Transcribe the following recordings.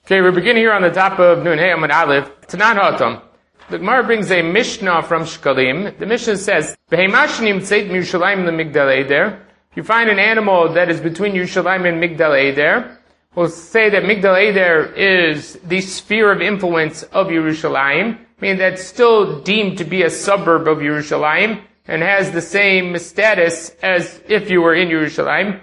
Okay, we're beginning here on the top of Nun Hey Amud Aleph. Tanan Hatam. The Gemara brings a Mishnah from Shkalim. The Mishnah says, if you find an animal that is between Yerushalayim and Migdal Eder, we'll say that Migdal Eder is the sphere of influence of Yerushalayim, meaning that's still deemed to be a suburb of Yerushalayim and has the same status as if you were in Yerushalayim.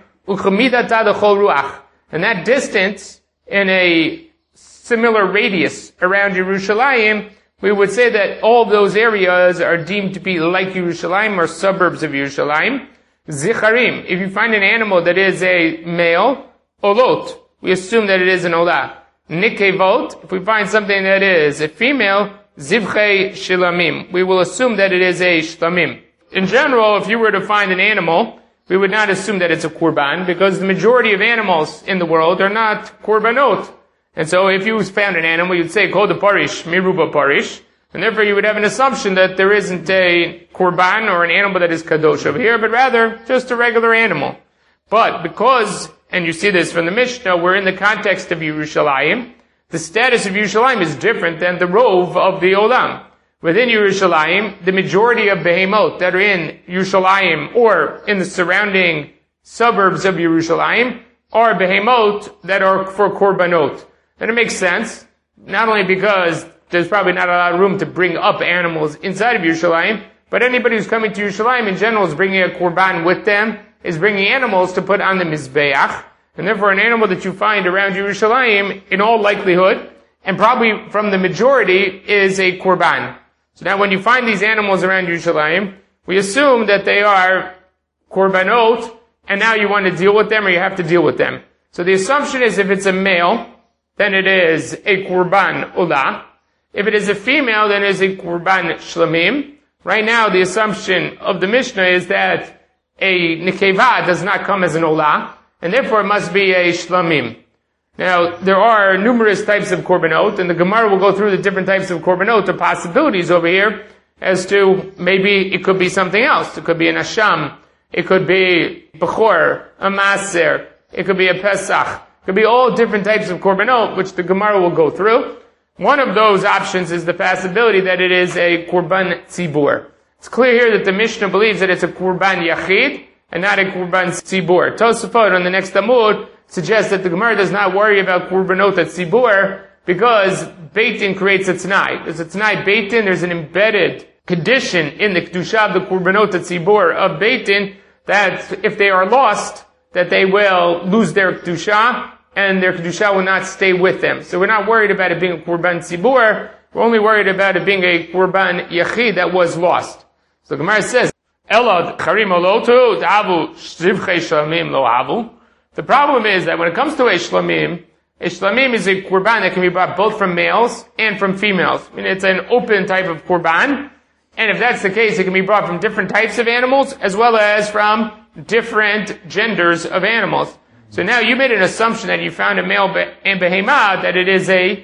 And that distance in a similar radius around Yerushalayim, we would say that all of those areas are deemed to be like Yerushalayim or suburbs of Yerushalayim. Zicharim, if you find an animal that is a male, olot, we assume that it is an olah. Nikevot, if we find something that is a female, zivchei shilamim, we will assume that it is a shlamim. In general, if you were to find an animal, we would not assume that it's a kurban, because the majority of animals in the world are not kurbanot. And so if you found an animal, you'd say, kol de parish, miruba parish, and therefore you would have an assumption that there isn't a kurban or an animal that is kadosh over here, but rather just a regular animal. But because, and you see this from the Mishnah, we're in the context of Yerushalayim, the status of Yerushalayim is different than the rov of the olam. Within Yerushalayim, the majority of behemoth that are in Yerushalayim or in the surrounding suburbs of Yerushalayim are behemoth that are for korbanot. And it makes sense, not only because there's probably not a lot of room to bring up animals inside of Yerushalayim, but anybody who's coming to Yerushalayim in general is bringing a korban with them, is bringing animals to put on the mizbeach, and therefore an animal that you find around Yerushalayim, in all likelihood, and probably from the majority, is a korban. So now when you find these animals around Yerushalayim, we assume that they are korbanot, and now you want to deal with them or you have to deal with them. So the assumption is if it's a male, then it is a kurban olah. If it is a female, then it is a kurban shlamim. Right now, the assumption of the Mishnah is that a nekeva does not come as an olah, and therefore it must be a shlamim. Now, there are numerous types of korbanot, and the Gemara will go through the different types of korbanot, the possibilities over here, as to maybe it could be something else. It could be an asham, it could be bechor, a maser, it could be a pesach. It could be all different types of korbanot, which the Gemara will go through. One of those options is the possibility that it is a korban tzibur. It's clear here that the Mishnah believes that it's a korban yachid and not a korban tzibur. Tosafot on the next Amud suggests that the Gemara does not worry about korbanot at tzibur because beitin creates a t'nai. There's a t'nai beitin, there's an embedded condition in the kedusha of the korbanot at tzibur of beitin that if they are lost, that they will lose their kedusha and their kedusha will not stay with them. So we're not worried about it being a korban tzibur, we're only worried about it being a korban yachid that was lost. So the Gemara says, Elad charim olotu da'avu shivchei shlamim lo avu. The problem is that when it comes to a shlamim is a korban that can be brought both from males and from females. I mean, it's an open type of korban, and if that's the case, it can be brought from different types of animals as well as from different genders of animals. So now you made an assumption that you found a male and behemah that it is an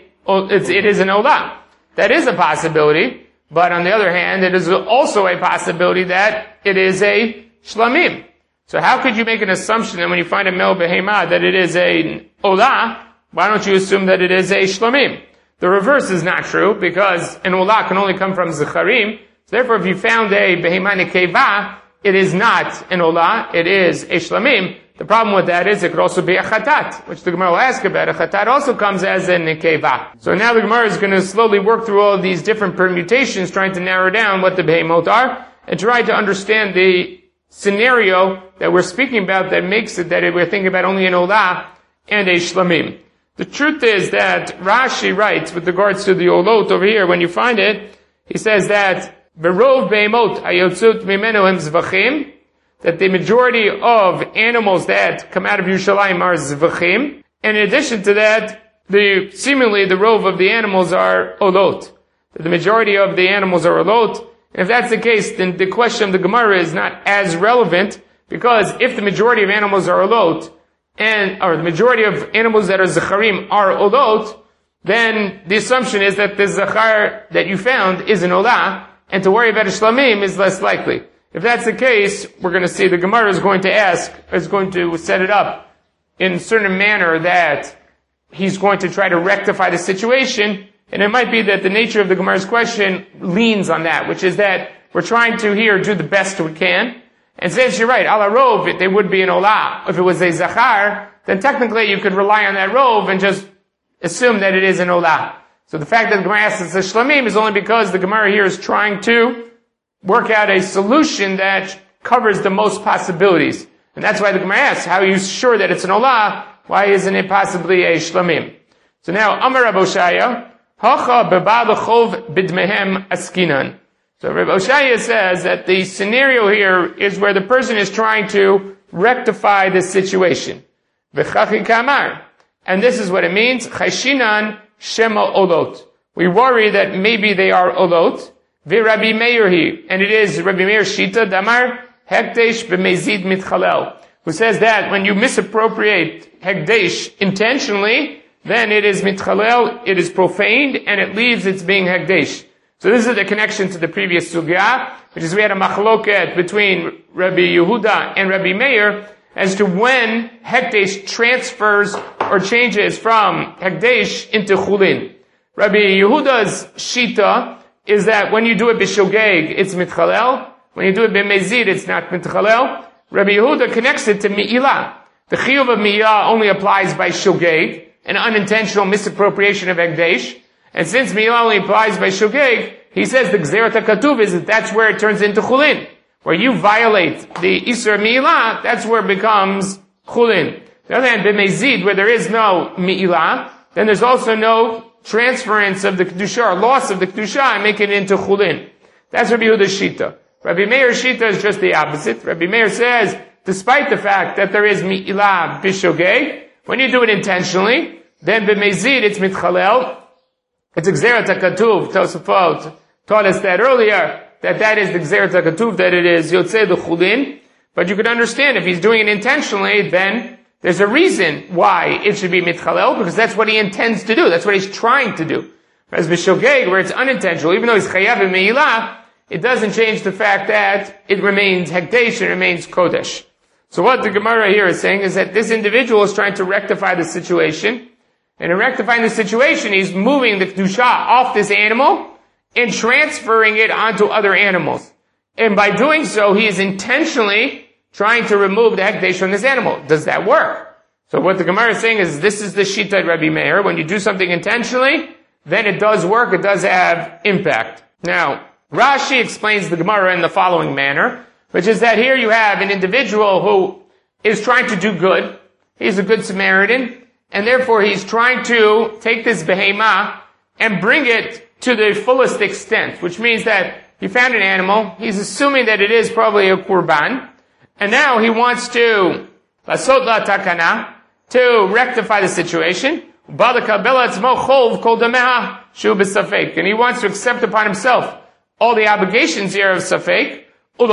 olah. That is a possibility, but on the other hand, it is also a possibility that it is a shlamim. So how could you make an assumption that when you find a male behemah that it is a olah, why don't you assume that it is a shlamim? The reverse is not true, because an olah can only come from zicharim. So therefore, if you found a behemah nekeva, it is not an olah, it is a shlamim. The problem with that is it could also be a chatat, which the Gemara will ask about. A chatat also comes as a nekeva. So now the Gemara is going to slowly work through all of these different permutations, trying to narrow down what the behemoth are, and try to understand the scenario that we're speaking about that makes it that we're thinking about only an olah and a shlamim. The truth is that Rashi writes with regards to the olot over here, when you find it, he says that Berov behemoth hayotzot mimenu hem zvachim, that the majority of animals that come out of Yerushalayim are zvachim, and in addition to that, seemingly the rov of the animals are olot. That the majority of the animals are olot, and if that's the case, then the question of the Gemara is not as relevant, because if the majority of animals are olot, or the majority of animals that are zacharim are olot, then the assumption is that the zachar that you found is an olah, and to worry about a shlamim is less likely. If that's the case, we're going to see the Gemara is going to set it up in a certain manner that he's going to try to rectify the situation. And it might be that the nature of the Gemara's question leans on that, which is that we're trying to here do the best we can. And since you're right, ala rov, they would be an olah. If it was a zachar, then technically you could rely on that rov and just assume that it is an olah. So the fact that the Gemara asks it's a shlamim is only because the Gemara here is trying to work out a solution that covers the most possibilities. And that's why the Gemara asks, how are you sure that it's an olah? Why isn't it possibly a shlamim? So now, Amar Rav Oshaya, hacha beba'al chov bidmehem askinan. So Rav Oshaya says that the scenario here is where the person is trying to rectify the situation. V'chachi kamar. And this is what it means. Chashinan shema olot. We worry that maybe they are olot. V'Rabbi Meir hi. And it is Rabbi Meir Shita damar hekdesh b'mezid mitchalel. Who says that when you misappropriate hekdesh intentionally, then it is mitchalel, it is profaned, and it leaves its being hekdesh. So this is the connection to the previous sugya, which is we had a machloket between Rabbi Yehuda and Rabbi Meir as to when hekdesh transfers or changes from hekdesh into chulin. Rabbi Yehuda's shita is that when you do it b'shogeg, it's mitchalel. When you do it b'mezid, it's not mitchalel. Rabbi Yehuda connects it to mi'ilah. The chiyuv of mi'ilah only applies by shogeg, an unintentional misappropriation of hekdesh. And since mi'ilah only applies by shogeg, he says the gzerat hakatuv is that that's where it turns into chulin. Where you violate the isur mi'ilah, that's where it becomes chulin. The other hand, b'mezid, where there is no mi'ilah, then there's also no transference of the kedusha, or loss of the kedusha, and making it into chulin. That's Rabbi Yehuda's shita. Rabbi Meir's shita is just the opposite. Rabbi Meir says, despite the fact that there is mi'ilah b'shogeg, when you do it intentionally, then b'mezid it's mitchalel. It's gzerat hakatuv. Tosafot taught us that earlier, that is the gzerat hakatuv, that it is yotzei the chulin. But you could understand if he's doing it intentionally, then there's a reason why it should be mitchalel, because that's what he intends to do. That's what he's trying to do. Whereas b'shogeg, where it's unintentional, even though he's chayav in mi'ilah, it doesn't change the fact that it remains hekdesh, it remains kodesh. So what the Gemara here is saying is that this individual is trying to rectify the situation. And in rectifying the situation, he's moving the kedusha off this animal and transferring it onto other animals. And by doing so, he is intentionally trying to remove the hekdesh from this animal. Does that work? So what the Gemara is saying is this is the shita of Rabbi Meir. When you do something intentionally, then it does work, it does have impact. Now, Rashi explains the Gemara in the following manner, which is that here you have an individual who is trying to do good. He's a good Samaritan, and therefore he's trying to take this behemah and bring it to the fullest extent, which means that he found an animal, he's assuming that it is probably a kurban, and now he wants to lasot la takana, to rectify the situation, and he wants to accept upon himself all the obligations here of safek,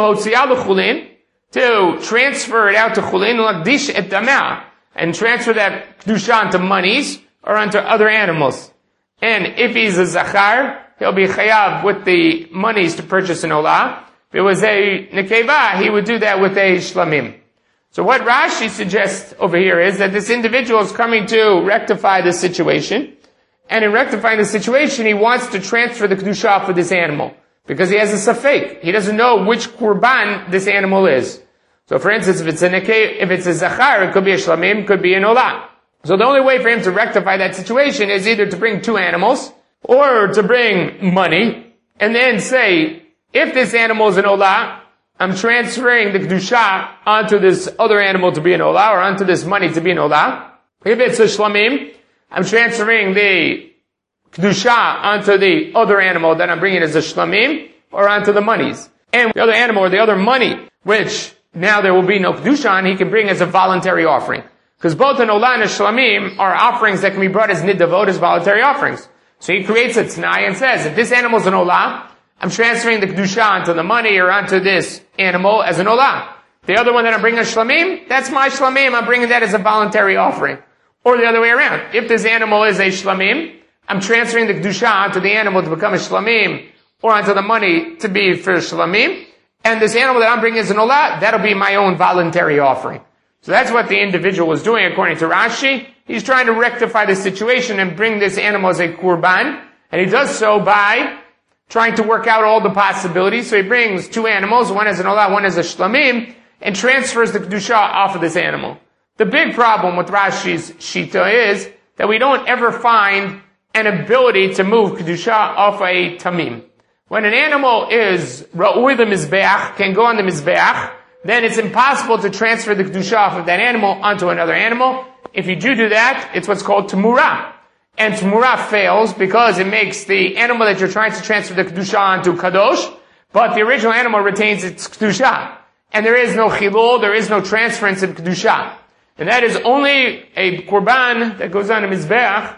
to transfer it out to chulin, and transfer that kedusha into monies or onto other animals. And if he's a zachar, he'll be chayav with the monies to purchase an olah. If it was a nekeva, he would do that with a shlamim. So what Rashi suggests over here is that this individual is coming to rectify the situation, and in rectifying the situation, he wants to transfer the kedusha for this animal, because he has a safek. He doesn't know which kurban this animal is. So for instance, if it's a zachar, it could be a shlamim, could be an olah. So the only way for him to rectify that situation is either to bring two animals, or to bring money, and then say, if this animal is an olah, I'm transferring the kedusha onto this other animal to be an olah, or onto this money to be an olah. If it's a shlamim, I'm transferring the kedusha onto the other animal that I'm bringing as a shlamim, or onto the monies. And the other animal, or the other money, which now there will be no kedusha on, he can bring as a voluntary offering. Because both an olah and a shlamim are offerings that can be brought as nidavot, as voluntary offerings. So he creates a t'nai and says, if this animal is an olah, I'm transferring the kedusha onto the money or onto this animal as an olah. The other one that I'm bringing a shlamim, that's my shlamim, I'm bringing that as a voluntary offering. Or the other way around. If this animal is a shlamim, I'm transferring the kedusha onto the animal to become a shlamim, or onto the money to be for shlamim. And this animal that I'm bringing as an olah, that'll be my own voluntary offering. So that's what the individual was doing according to Rashi. He's trying to rectify the situation and bring this animal as a kurban, and he does so by trying to work out all the possibilities. So he brings two animals, one as an olah, one as a shlamim, and transfers the kedusha off of this animal. The big problem with Rashi's shita is that we don't ever find an ability to move kedusha off a tamim. When an animal is ra'ui the mizbeach, can go on the mizbeach, then it's impossible to transfer the kedusha off of that animal onto another animal. If you do that, it's what's called temurah. And temurah fails because it makes the animal that you're trying to transfer the kedusha onto kadosh, but the original animal retains its kedusha. And there is no chilul, there is no transference of kedusha. And that is only a korban that goes on a mizbeach,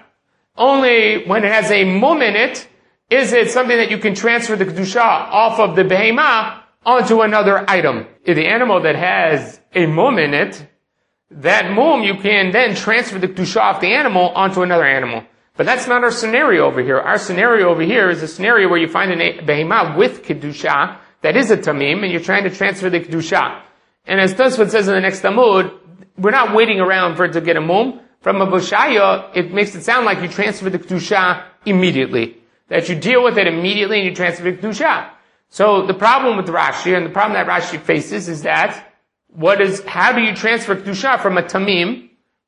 only when it has a mum in it, is it something that you can transfer the kedusha off of the behemah onto another item. If the animal that has a mum in it, that mum you can then transfer the kedusha off the animal onto another animal. But that's not our scenario over here. Our scenario over here is a scenario where you find a behemah with kedusha that is a tamim, and you're trying to transfer the kedusha. And as Tosfot says in the next Talmud, we're not waiting around for it to get a mum. From a Boshaya, it makes it sound like you transfer the kedusha immediately. That you deal with it immediately and you transfer the kedusha. So the problem with Rashi, and the problem that Rashi faces, is that how do you transfer kedusha from a tamim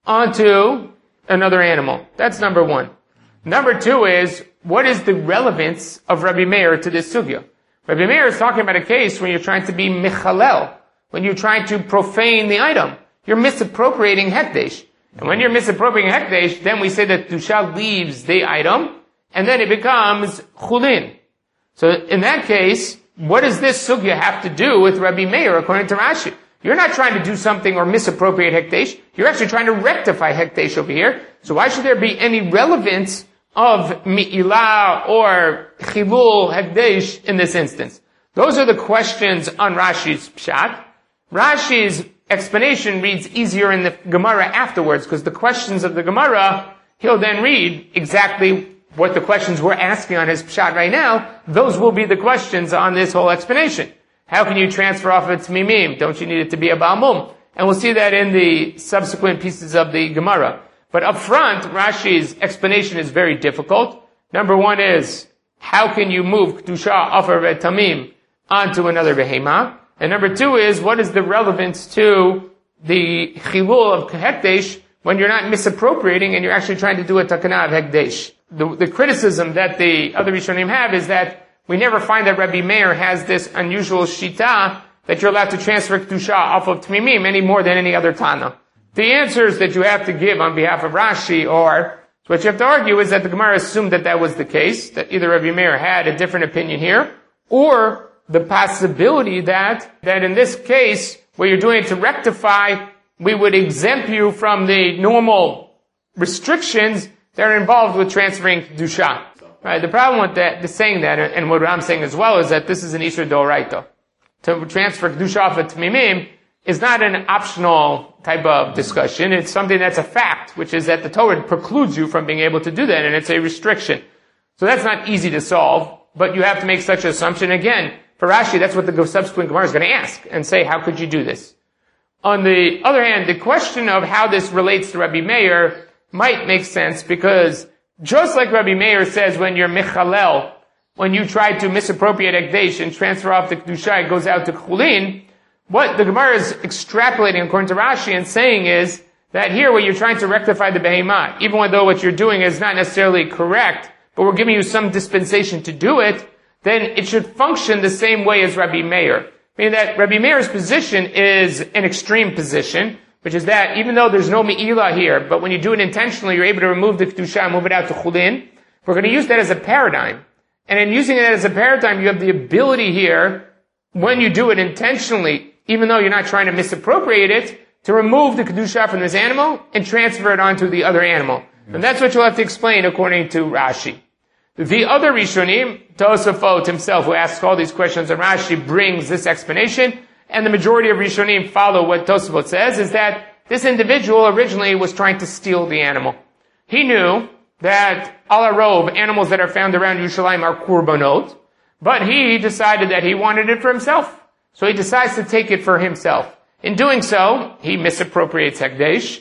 onto another animal? That's number one. Number two is, what is the relevance of Rabbi Meir to this sugya? Rabbi Meir is talking about a case when you're trying to be mechalel, when you're trying to profane the item. You're misappropriating hekdesh. And when you're misappropriating hekdesh, then we say that kedusha leaves the item, and then it becomes chulin. So in that case, what does this sugya have to do with Rabbi Meir according to Rashi? You're not trying to do something or misappropriate hekdesh. You're actually trying to rectify hekdesh over here. So why should there be any relevance of mi'ilah or chilul hekdesh in this instance? Those are the questions on Rashi's pshat. Rashi's explanation reads easier in the Gemara afterwards, because the questions of the Gemara, he'll then read exactly what the questions we're asking on his pshat right now. Those will be the questions on this whole explanation. How can you transfer off of Tmimim? Don't you need it to be a Ba'amum? And we'll see that in the subsequent pieces of the Gemara. But up front, Rashi's explanation is very difficult. Number one is, how can you move Kedusha off of a Tamim onto another Behemah? And number two is, what is the relevance to the Chilul of Hekdesh when you're not misappropriating and you're actually trying to do a Takana of Hekdesh? The criticism that the other Rishonim have is that we never find that Rabbi Meir has this unusual shita that you're allowed to transfer Kedusha off of Tmimim any more than any other Tana. The answers that you have to give on behalf of Rashi are, so what you have to argue is that the Gemara assumed that that was the case, that either Rabbi Meir had a different opinion here, or the possibility that in this case, where you're doing it to rectify, we would exempt you from the normal restrictions that are involved with transferring Kedusha. Right, the problem with that, saying that, and what I'm saying as well, is that this is an Isur D'Oraita. To transfer Kedusha off of Tmimim is not an optional type of discussion. It's something that's a fact, which is that the Torah precludes you from being able to do that, and it's a restriction. So that's not easy to solve, but you have to make such an assumption. Again, for Rashi, that's what the subsequent Gemara is going to ask, and say, how could you do this? On the other hand, the question of how this relates to Rabbi Meir might make sense, because just like Rabbi Meir says, when you're mechalel, when you try to misappropriate Hekdesh and transfer off the Kedusha, it goes out to Chulin, what the Gemara is extrapolating according to Rashi and saying is that here where you're trying to rectify the Behemah, even though what you're doing is not necessarily correct, but we're giving you some dispensation to do it, then it should function the same way as Rabbi Meir. Meaning that Rabbi Meir's position is an extreme position, which is that even though there's no Me'ilah here, but when you do it intentionally, you're able to remove the Kedusha and move it out to Chulin. We're going to use that as a paradigm. And in using it as a paradigm, you have the ability here, when you do it intentionally, even though you're not trying to misappropriate it, to remove the Kedusha from this animal and transfer it onto the other animal. And that's what you'll have to explain according to Rashi. The other Rishonim, Tosafot himself, who asks all these questions on Rashi, brings this explanation. And the majority of Rishonim follow what Tosafot says, is that this individual originally was trying to steal the animal. He knew that ala rov, animals that are found around Yerushalayim are kurbanot, but he decided that he wanted it for himself. So he decides to take it for himself. In doing so, he misappropriates Hekdesh,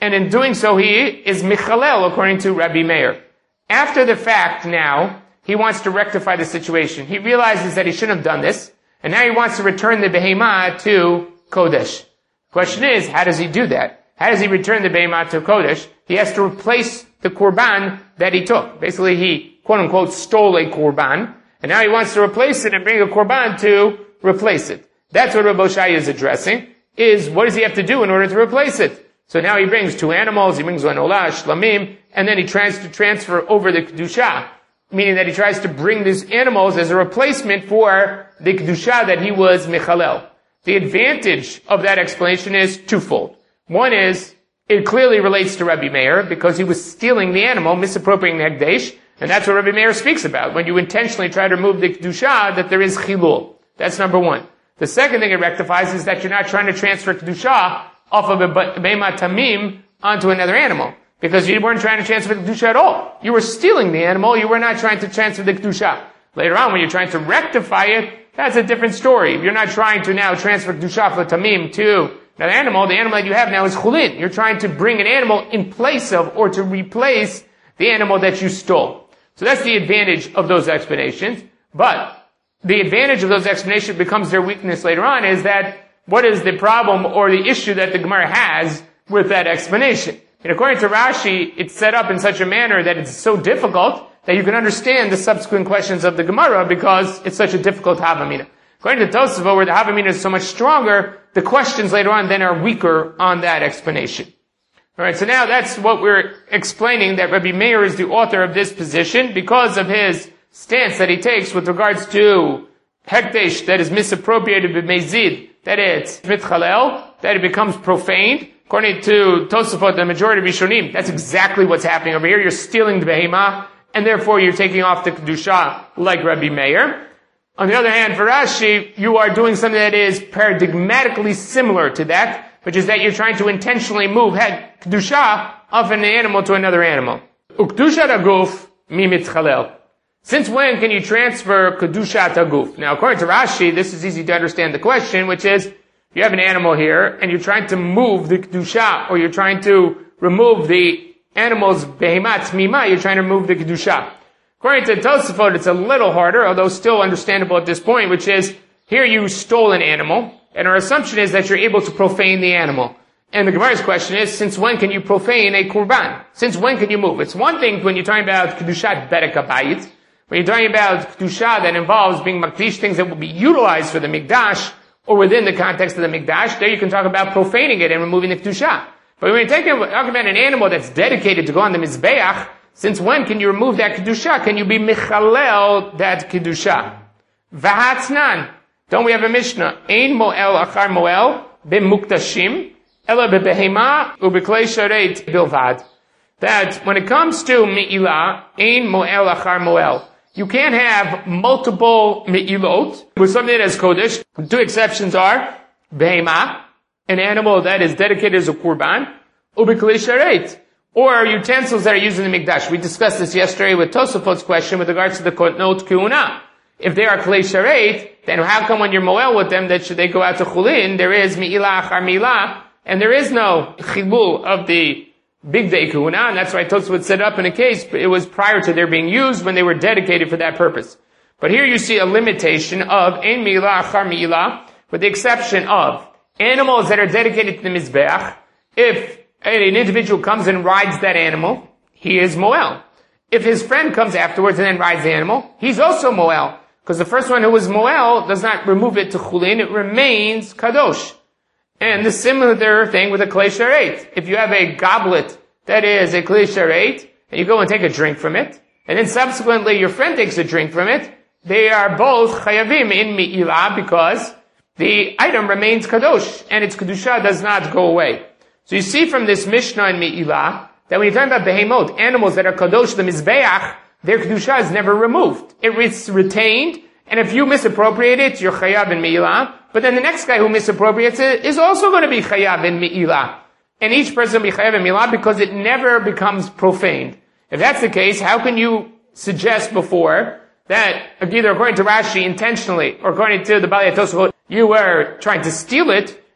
and in doing so he is michalel according to Rabbi Meir. After the fact now, he wants to rectify the situation. He realizes that he shouldn't have done this, and now he wants to return the behemah to Kodesh. The question is, how does he do that? How does he return the behemah to Kodesh? He has to replace the korban that he took. Basically, he, quote-unquote, stole a korban, and now he wants to replace it and bring a korban to replace it. That's what Rabbi Oshaya is addressing, is what does he have to do in order to replace it? So now he brings two animals, he brings one olah, shlamim, and then he tries to transfer over the kedusha, meaning that he tries to bring these animals as a replacement for the kedusha that he was michalel. The advantage of that explanation is twofold. One is, it clearly relates to Rabbi Meir, because he was stealing the animal, misappropriating the hekdesh, and that's what Rabbi Meir speaks about. When you intentionally try to remove the kedusha, that there is chilul. That's number one. The second thing it rectifies is that you're not trying to transfer kedusha off of a behemah tamim onto another animal. Because you weren't trying to transfer the kedusha at all. You were stealing the animal, you were not trying to transfer the kedusha. Later on, when you're trying to rectify it, that's a different story. You're not trying to now transfer kedusha from tamim to another animal. The animal that you have now is chulin. You're trying to bring an animal in place of, or to replace, the animal that you stole. So that's the advantage of those explanations. But the advantage of those explanations becomes their weakness later on, is that what is the problem or the issue that the Gemara has with that explanation? And according to Rashi, it's set up in such a manner that it's so difficult that you can understand the subsequent questions of the Gemara because it's such a difficult Havamina. According to Tosafot, where the Havamina is so much stronger, the questions later on then are weaker on that explanation. Alright, so now that's what we're explaining, that Rabbi Meir is the author of this position because of his stance that he takes with regards to hekdesh that is misappropriated b'mezid, that it's mitchalel, that it becomes profaned. According to Tosafot, the majority of Rishonim, that's exactly what's happening over here. You're stealing the behemah, and therefore you're taking off the kedusha like Rabbi Meir. On the other hand, for Rashi, you are doing something that is paradigmatically similar to that, which is that you're trying to intentionally move kedusha off an animal to another animal. Ukdushat aguf mi mitchalel. Since when can you transfer kedushat aguf? Now, according to Rashi, this is easy to understand the question, which is, you have an animal here, and you're trying to move the kedusha, or you're trying to remove the animal's behemat tmima, you're trying to remove the kedusha. According to Tosafot, it's a little harder, although still understandable at this point, which is, here you stole an animal, and our assumption is that you're able to profane the animal. And the Gemara's question is, since when can you profane a kurban? Since when can you move? It's one thing when you're talking about kedushat berek habayit, when you're talking about kedusha that involves being makdish, things that will be utilized for the mikdash, or within the context of the mikdash, there you can talk about profaning it and removing the kedusha. But when you're talking about an animal that's dedicated to go on the mizbeach, since when can you remove that kedusha? Can you be michalel that kedusha? V'hatznan. Don't we have a Mishnah? Ein moel achar moel b'muktashim ela b'behema u'b'klei sharet bilvad. That when it comes to me'ilah, ein moel achar moel. You can't have multiple me'ilot with something that is kodesh. Two exceptions are behema, an animal that is dedicated as a kurban, u'b'klei sharet, or utensils that are used in the mikdash. We discussed this yesterday with Tosafot's question with regards to the kotnot ku'una. If they are klei sharet, then how come when you're moel with them that should they go out to chulin? There is me'ilah achar me'ilah, and there is no chilul of the big day kuhuna, and that's why Tosafot set up in a case, but it was prior to their being used when they were dedicated for that purpose. But here you see a limitation of ein me'ilah achar me'ilah, with the exception of animals that are dedicated to the mizbeach. If an individual comes and rides that animal, he is moel. If his friend comes afterwards and then rides the animal, he's also moel. Because the first one who was moel does not remove it to chulin, it remains kadosh. And the similar thing with a klei sharet. If you have a goblet that is a klei sharet, and you go and take a drink from it, and then subsequently your friend takes a drink from it, they are both chayavim in me'ilah because the item remains kadosh, and its kedusha does not go away. So you see from this Mishnah in me'ilah, that when you're talking about behemot, animals that are kadosh, the mizbeach, their kedusha is never removed. It's retained, and if you misappropriate it, you're chayav in me'ilah. But then the next guy who misappropriates it is also going to be chayav in me'ilah. And each person will be chayav in me'ilah because it never becomes profaned. If that's the case, how can you suggest before that, either according to Rashi intentionally, or according to the Balei Tosafot, you were trying to steal it,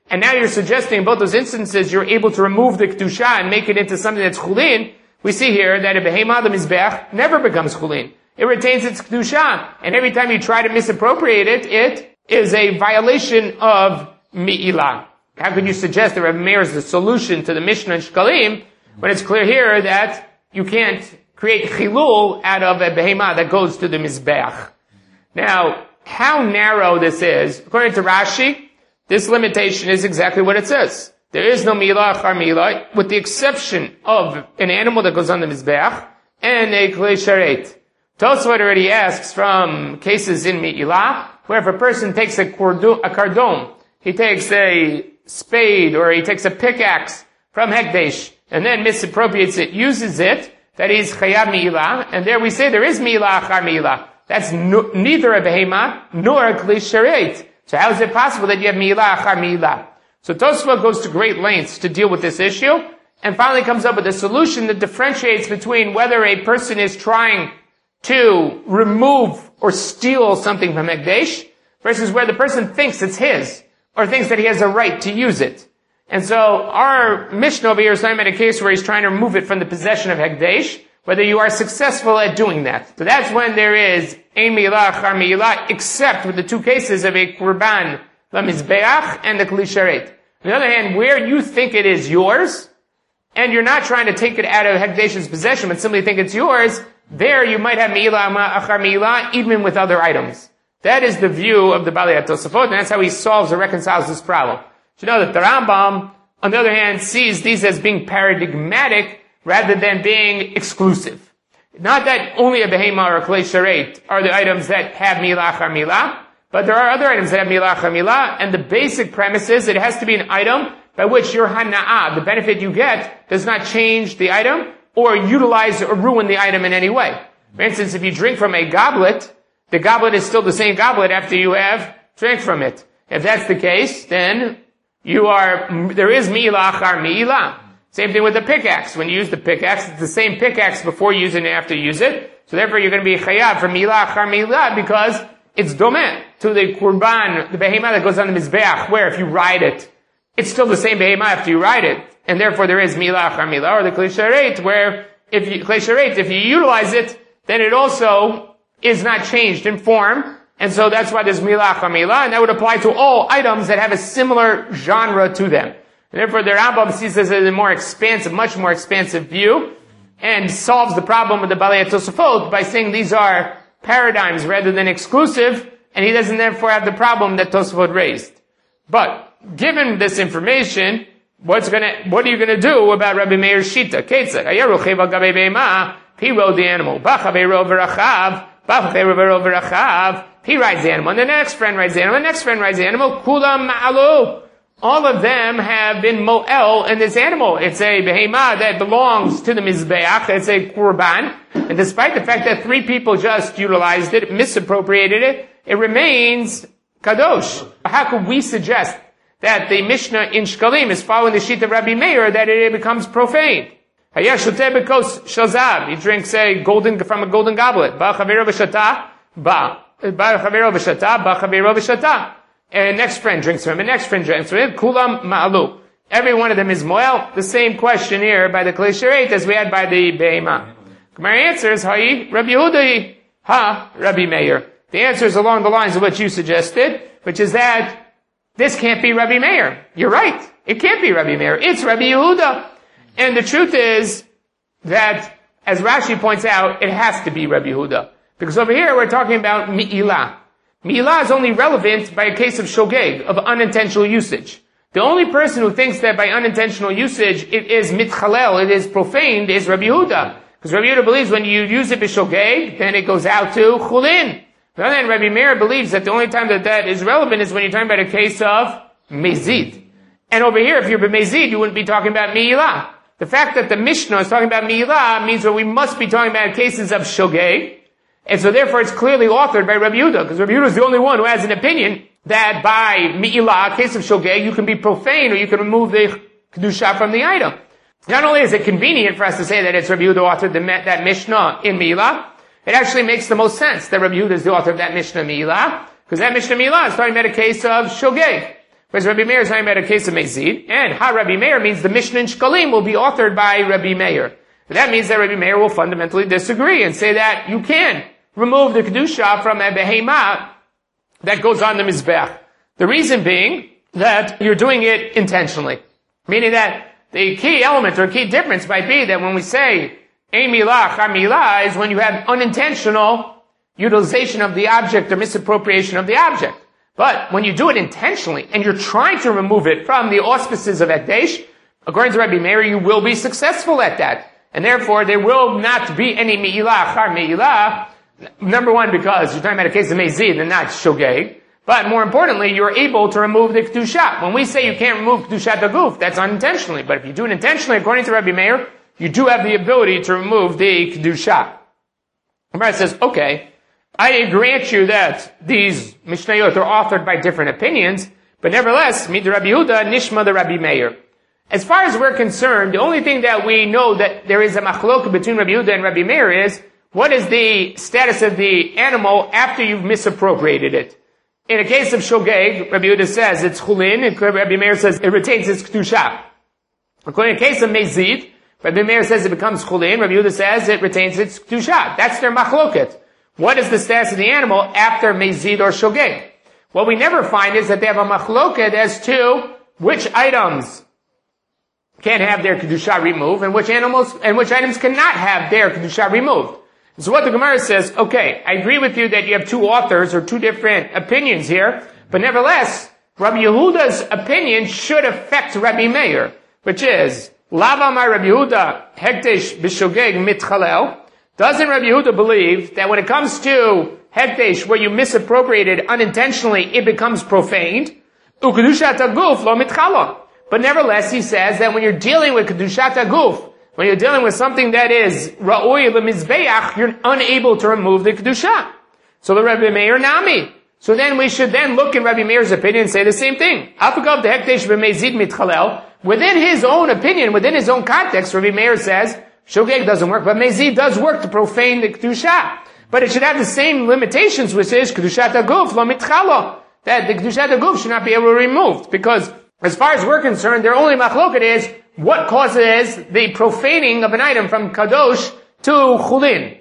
and now you're suggesting in both those instances you're able to remove the kedusha and make it into something that's chulin, we see here that a behema, the mizbeach, never becomes chulin. It retains its kedusha, and every time you try to misappropriate it, it is a violation of mi'ilah. How could you suggest that Rabbi Meir is the solution to the Mishnah in Shkalim when it's clear here that you can't create chilul out of a behema that goes to the mizbeach? Now, how narrow this is, according to Rashi, this limitation is exactly what it says. There is no milah achar milah, with the exception of an animal that goes on the mizbeach and a klei sharet. Tosfot already asks from cases in mi'ilah, where if a person takes a kardon, he takes a spade or he takes a pickaxe from Hekdesh and then misappropriates it, uses it, that is chayav mi'ilah, and there we say there is mi'ilah achar mi'ilah. That's neither a behema nor a kli sharet. So how is it possible that you have mi'ilah achar mi'ilah? So Tosfot goes to great lengths to deal with this issue, and finally comes up with a solution that differentiates between whether a person is trying to remove or steal something from Hekdesh versus where the person thinks it's his, or thinks that he has a right to use it. And so our Mishnah over here is talking about a case where he's trying to remove it from the possession of Hekdesh, whether you are successful at doing that. So that's when there is ein mi'ilah achar mi'ilah, except with the two cases of a kurban, the mizbeach, and the kli sharet. On the other hand, where you think it is yours, and you're not trying to take it out of Hekdesh's possession, but simply think it's yours, there you might have mi'ilah achar mi'ilah, even with other items. That is the view of the Balei HaTosafot, and that's how he solves or reconciles this problem. You know that the Rambam, on the other hand, sees these as being paradigmatic rather than being exclusive. Not that only a behema or a klei sharet are the items that have mi'ilah achar mi'ilah, but there are other items that have mi'ilah achar mi'ilah, and the basic premise is it has to be an item by which your hana'ah, the benefit you get, does not change the item or utilize or ruin the item in any way. For instance, if you drink from a goblet, the goblet is still the same goblet after you have drank from it. If that's the case, then there is mi'ilah achar mi'ilah. Same thing with the pickaxe. When you use the pickaxe, it's the same pickaxe before you use it and after you use it. So therefore you're going to be chayav for mi'ilah achar mi'ilah because it's domeh to the kurban, the behemah that goes on the mizbeach, where if you ride it, it's still the same behemah after you ride it. And therefore there is mi'ilah achar mi'ilah, or the klei sharet, where if you utilize it, then it also is not changed in form. And so that's why there's mi'ilah achar mi'ilah, and that would apply to all items that have a similar genre to them. And therefore the Rambam sees this as a more expansive, much more expansive view, and solves the problem with the Balei HaTosafot by saying these are paradigms rather than exclusive, and he doesn't therefore have the problem that Tosafot raised. But, given this information, what are you gonna do about Rabbi Meir's Shita? Ketzad, ayaruchev al gabei be'ema, he rode the animal, b'chaveiro v'rachav, b'chaveiro v'rachav, he rides the animal, and the next friend rides the animal, and the next friend rides the animal, kulam ma'alu. All of them have been mo'el in this animal. It's a behemah that belongs to the mizbeach, it's a kurban, and despite the fact that 3 people just utilized it, misappropriated it, it remains kadosh. How could we suggest that the Mishnah in Shkalim is following the sheet of Rabbi Meir that it becomes profane? He drinks from a golden goblet. And next friend drinks from him, and next friend drinks from him. Kulam ma'alu. Every one of them is moel. The same question here by the klei sharet as we had by the behemah. Gemara answers, Ha'i Rabbi Yehuda, Ha Rabbi Meir. The answer is along the lines of what you suggested, which is that this can't be Rabbi Meir. You're right. It can't be Rabbi Meir. It's Rabbi Yehuda. And the truth is that, as Rashi points out, it has to be Rabbi Yehuda. Because over here we're talking about mi'ilah. Mi'ilah is only relevant by a case of shogeg, of unintentional usage. The only person who thinks that by unintentional usage it is mitchalel, it is profaned, is Rabbi Yehuda. Because Rabbi Yehuda believes when you use it b'shogeg, then it goes out to chulin. But then Rabbi Meir believes that the only time that is relevant is when you're talking about a case of mezid. And over here, if you're b'mezid, you wouldn't be talking about mi'ilah. The fact that the Mishnah is talking about mi'ilah means that we must be talking about cases of shogeg. And so therefore it's clearly authored by Rabbi Yehuda, because Rabbi Yehuda is the only one who has an opinion that by mi'ilah, case of shogeg, you can be profane or you can remove the kedusha from the item. Not only is it convenient for us to say that it's Rabbi Yehuda authored that Mishnah in mi'ilah, it actually makes the most sense that Rabbi Yehuda is the author of that Mishnah mi'ilah, because that Mishnah mi'ilah is talking about a case of shogeg. Whereas Rabbi Meir is talking about a case of Mezid, and Ha Rabbi Meir means the Mishnah in Shkalim will be authored by Rabbi Meir. That means that Rabbi Meir will fundamentally disagree and say that you can remove the Kedusha from a behemah that goes on the Mizbech. The reason being that you're doing it intentionally. Meaning that the key element or key difference might be that when we say Ein milah char milah is when you have unintentional utilization of the object or misappropriation of the object. But when you do it intentionally and you're trying to remove it from the auspices of Ekdesh, according to Rabbi Meir, you will be successful at that. And therefore, there will not be any mi'ilah char mi'ilah. Number one, because you're talking about a case of Mezid and not Shogeg. But more importantly, you're able to remove the Kedusha. When we say you can't remove Kedushat HaGuf, that's unintentionally. But if you do it intentionally, according to Rabbi Meir, you do have the ability to remove the Kedusha. Gemara says, okay, I grant you that these Mishnayot are authored by different opinions, but nevertheless, Mid Rabbi Yehuda, Nishma the Rabbi Meir. As far as we're concerned, the only thing that we know that there is a machlok between Rabbi Yehuda and Rabbi Meir is, what is the status of the animal after you've misappropriated it? In a case of Shogeg, Rabbi Yehuda says it's chulin, and Rabbi Meir says it retains its kedusha. According to a case of Mezid, Rabbi Meir says it becomes chulin, Rabbi Yehuda says it retains its kedusha. That's their machloket. What is the status of the animal after Mezid or Shogeg? What we never find is that they have a machloket as to which items can have their kedusha removed and which items cannot have their kedusha removed. So what the Gemara says, okay, I agree with you that you have two authors or two different opinions here, but nevertheless, Rabbi Yehuda's opinion should affect Rabbi Meir, which is, Lava my Rabbi Yehuda, Hekdesh b'shogeg mitchalel. Doesn't Rabbi Yehuda believe that when it comes to Hekdesh, where you misappropriated unintentionally, it becomes profaned? U'kedushat haguf lo mitchala. But nevertheless, he says that when you're dealing with kedushat haguf, when you're dealing with something that is ra'oi lemizbeach, you're unable to remove the kedusha. So the Rabbi Meir nami. So then we should then look in Rabbi Meir's opinion and say the same thing. Afagav the hekdesh b'mezid mitchalel. Within his own opinion, within his own context, Rabbi Meir says shogeg doesn't work, but mezid does work to profane the kedusha. But it should have the same limitations, which is kedushat haguf lo mitchalo. That the kedushat haguf should not be able to be removed, because as far as we're concerned, their only machloket is what causes the profaning of an item from kadosh to chulin.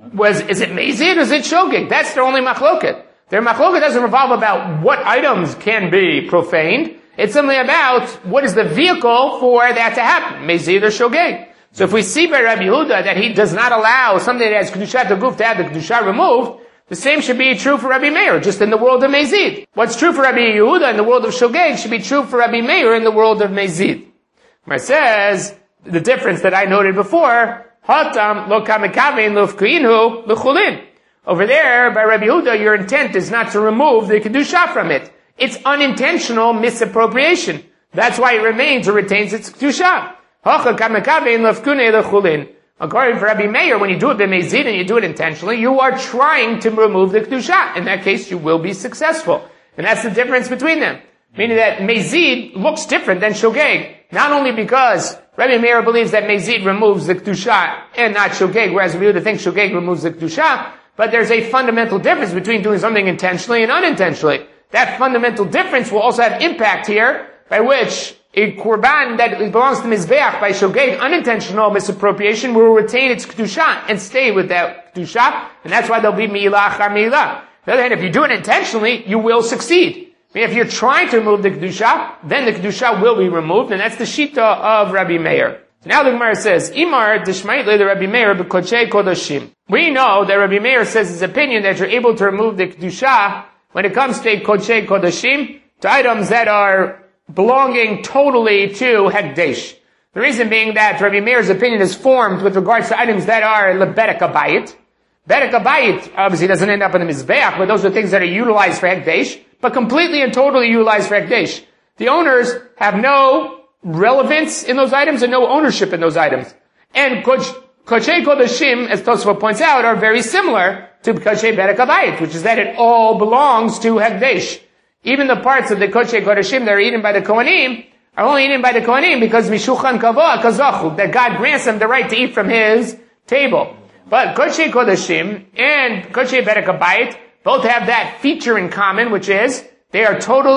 Is it mezid or is it shogeg? That's their only machloket. Their machloket doesn't revolve about what items can be profaned. It's simply about what is the vehicle for that to happen, mezid or shogeg. So if we see by Rabbi Yehuda that he does not allow something that has kedushat haguf to have the kedusha removed, the same should be true for Rabbi Meir, just in the world of Mezid. What's true for Rabbi Yehuda in the world of Shogeg should be true for Rabbi Meir in the world of Mezid. Where it says, the difference that I noted before, Hatam lo kamekavein lufkuinu l'chulin. Over there, by Rabbi Yehuda, your intent is not to remove the kedusha from it. It's unintentional misappropriation. That's why it remains or retains its kedusha. Hacha kamekavein lufkuinu l'chulin. According to Rabbi Meir, when you do it b'mezid and you do it intentionally, you are trying to remove the kedusha. In that case, you will be successful. And that's the difference between them. Meaning that mezid looks different than shogeg. Not only because Rabbi Meir believes that mezid removes the kedusha and not shogeg, whereas Rabbi Yehuda thinks shogeg removes the kedusha, but there's a fundamental difference between doing something intentionally and unintentionally. That fundamental difference will also have impact here, by which a korban that belongs to Mizbeach by shogeg, unintentional misappropriation, will retain its kedusha and stay with that kedusha, and that's why there'll be mi'ilah char mi'ilah. On the other hand, if you do it intentionally, you will succeed. I mean, if you're trying to remove the kedusha, then the kedusha will be removed, and that's the shita of Rabbi Meir. Now the Gemara says, Imar dishmait le Rabbi Meir b'kodshei kodashim. We know that Rabbi Meir says his opinion that you're able to remove the kedusha when it comes to kodshei kodashim, to items that are belonging totally to Hekdesh. The reason being that Rabbi Meir's opinion is formed with regards to items that are lebedek habayit. Bedek habayit obviously doesn't end up in the Mizbeach, but those are things that are utilized for Hekdesh, but completely and totally utilized for Hekdesh. The owners have no relevance in those items and no ownership in those items. And Kodshei Kodashim, as Tosfot points out, are very similar to Kodshei Bedek habayit, which is that it all belongs to Hekdesh. Even the parts of the Kodshei Kodashim that are eaten by the Kohanim are only eaten by the Kohanim because Mishuchan Kavoah Kazachu, that God grants them the right to eat from His table. But Kodshei Kodashim and Kodshei Bedek habayit both have that feature in common, which is they are totally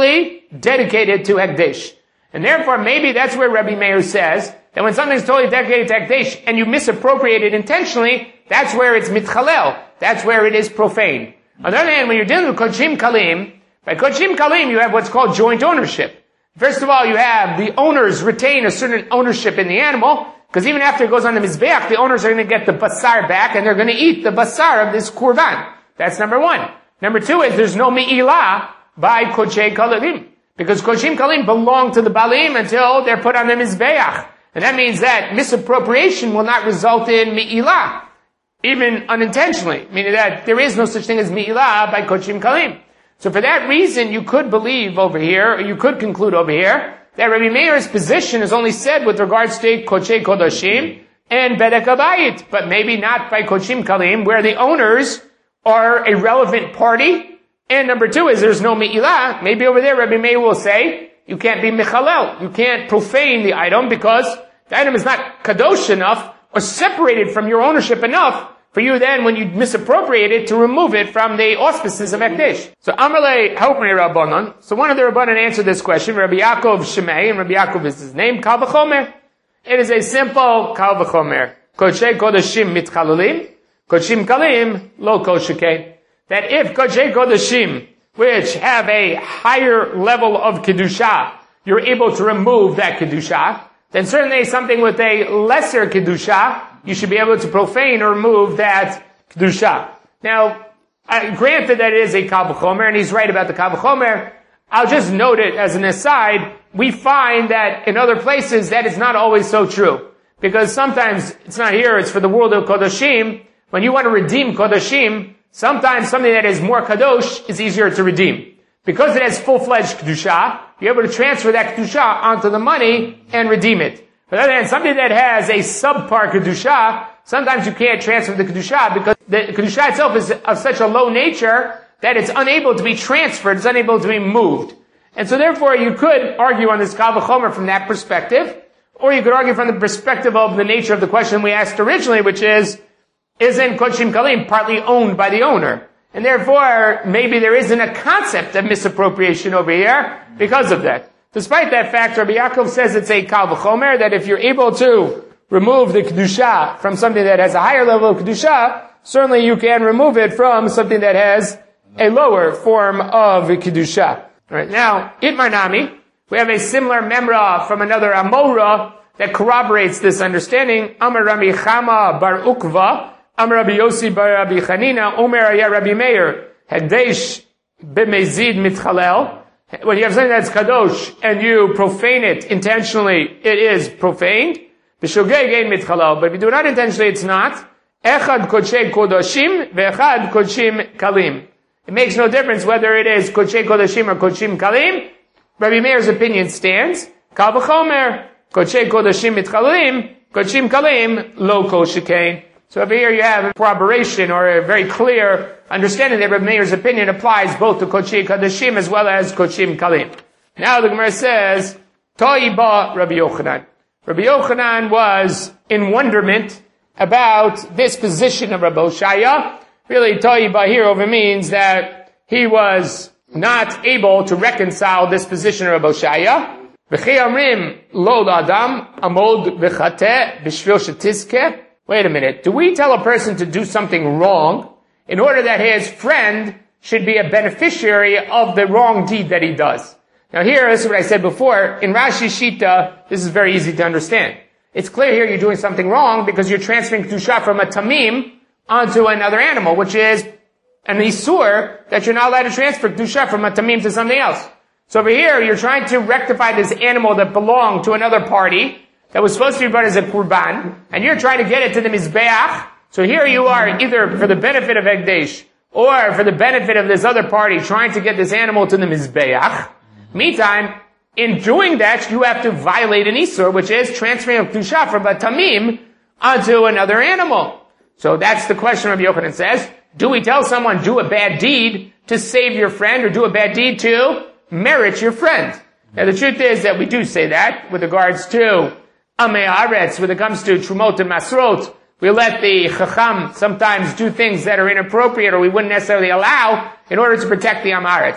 dedicated to Hekdesh. And therefore, maybe that's where Rabbi Meir says that when something's totally dedicated to Hekdesh and you misappropriate it intentionally, that's where it's mitchalel. That's where it is profane. On the other hand, when you're dealing with Kodshim Kalim, by Kodshim Kalim you have what's called joint ownership. First of all, you have the owners retain a certain ownership in the animal, because even after it goes on the Mizbeach, the owners are going to get the basar back and they're going to eat the basar of this kurban. That's number one. Number two is there's no mi'ilah by Kodshei Kalim. Because Kodshim Kalim belong to the Balim until they're put on the Mizbeach. And that means that misappropriation will not result in mi'ilah, even unintentionally, meaning that there is no such thing as mi'ilah by Kodshim Kalim. So for that reason, you could believe over here, or you could conclude over here, that Rabbi Meir's position is only said with regards to Kodshei Kodashim and Bedek Habayit, but maybe not by Kodshim Kalim, where the owners are a relevant party. And number two is there's no mi'ilah. Maybe over there Rabbi Meir will say, you can't be mechalel. You can't profane the item because the item is not kadosh enough or separated from your ownership enough for you then, when you misappropriate it, to remove it from the auspices of Hekdesh. So Amalei, help me Rabbanon. So one of the Rabbanon answered this question, Rabbi Yaakov Shemei, and Rabbi Yaakov is his name, Kal V'chomer. It is a simple Kal V'chomer. Kodshei Kodashim mitchalalim, Kodshim Kalim lo kol shekain. That if Kodshei Kodashim, which have a higher level of Kedusha, you're able to remove that Kedusha, then certainly something with a lesser Kedusha, you should be able to profane or remove that Kedusha. Now, granted that it is a Kal V'chomer, and he's right about the Kal V'chomer, I'll just note it as an aside, we find that in other places that is not always so true. Because sometimes, it's not here, it's for the world of Kodashim, when you want to redeem Kodashim, sometimes something that is more kadosh is easier to redeem. Because it has full-fledged kedusha, you're able to transfer that kedusha onto the money and redeem it. On the other hand, something that has a subpar kedusha, sometimes you can't transfer the kedusha because the kedusha itself is of such a low nature that it's unable to be transferred, it's unable to be moved. And so therefore you could argue on this Kal V'chomer from that perspective, or you could argue from the perspective of the nature of the question we asked originally, which is, isn't Kodshim Kalim partly owned by the owner? And therefore, maybe there isn't a concept of misappropriation over here because of that. Despite that fact, Rabbi Yaakov says it's a Kal V'chomer, that if you're able to remove the Kedusha from something that has a higher level of Kedusha, certainly you can remove it from something that has a lower form of Kedusha. Alright, now, Itmar Nami, we have a similar memra from another Amora that corroborates this understanding. Amar Rabbi Chama bar Ukva, Amar Rabbi Yossi bar Rabbi Chanina, Omer ya Rabbi Meir, Hekdesh b'mezid mitchalel. When you have something that's kadosh and you profane it intentionally, it is profaned. B'shogeg ein mitchalel. But if you do it not intentionally, it's not. Echad kodshei kodashim ve'echad kodshim kalim. It makes no difference whether it is kodshei kodashim or kodshim kalim. Rabbi Meir's opinion stands. Kal V'chomer, kodshei kodashim mitchalalim, kodshim kalim lo kol shekain. So over here you have a corroboration or a very clear understanding that Rabbi Meir's opinion applies both to Kodshei Kodashim as well as Kodshim Kalim. Now the Gemara says, Toiba Rabbi Yochanan. Rabbi Yochanan was in wonderment about this position of Rabbi Hoshaya. Really, Toiba here over means that he was not able to reconcile this position of Rabbi Hoshaya. V'chei amrim lo l'adam amod v'chateh b'shvil shetizkeh. Wait a minute. Do we tell a person to do something wrong in order that his friend should be a beneficiary of the wrong deed that he does? Now here, this is what I said before. In Rashi Shita, this is very easy to understand. It's clear here you're doing something wrong because you're transferring Kedusha from a tamim onto another animal, which is an isur that you're not allowed to transfer Kedusha from a tamim to something else. So over here, you're trying to rectify this animal that belonged to another party, that was supposed to be brought as a kurban, and you're trying to get it to the mizbeach. So here you are, either for the benefit of Hekdesh, or for the benefit of this other party, trying to get this animal to the mizbeach. Meantime, in doing that, you have to violate an isur, which is transferring a kedusha from a tamim onto another animal. So that's the question Rabbi Yochanan says. Do we tell someone, do a bad deed to save your friend, or do a bad deed to merit your friend? Now the truth is that we do say that with regards to Amei Haaretz, when it comes to Trumot and Masrot, we let the Chacham sometimes do things that are inappropriate or we wouldn't necessarily allow in order to protect the Am Haaretz.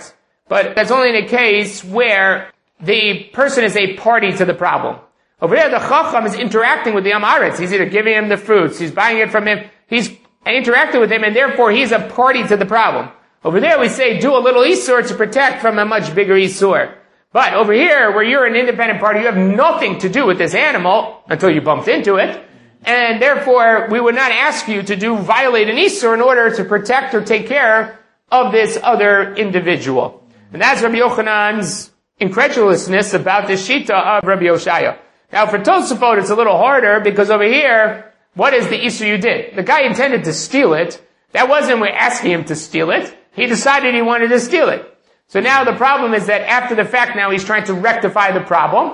But that's only in a case where the person is a party to the problem. Over there, the Chacham is interacting with the Am Haaretz. He's either giving him the fruits, he's buying it from him, he's interacting with him, and therefore he's a party to the problem. Over there, we say, do a little Isur to protect from a much bigger Isur. But over here, where you're an independent party, you have nothing to do with this animal until you bumped into it. And therefore, we would not ask you to violate an Isur in order to protect or take care of this other individual. And that's Rabbi Yochanan's incredulousness about the Shita of Rabbi Yoshaya. Now for Tosafot, it's a little harder because over here, what is the Isur you did? The guy intended to steal it. That wasn't we're asking him to steal it. He decided he wanted to steal it. So now the problem is that after the fact now he's trying to rectify the problem.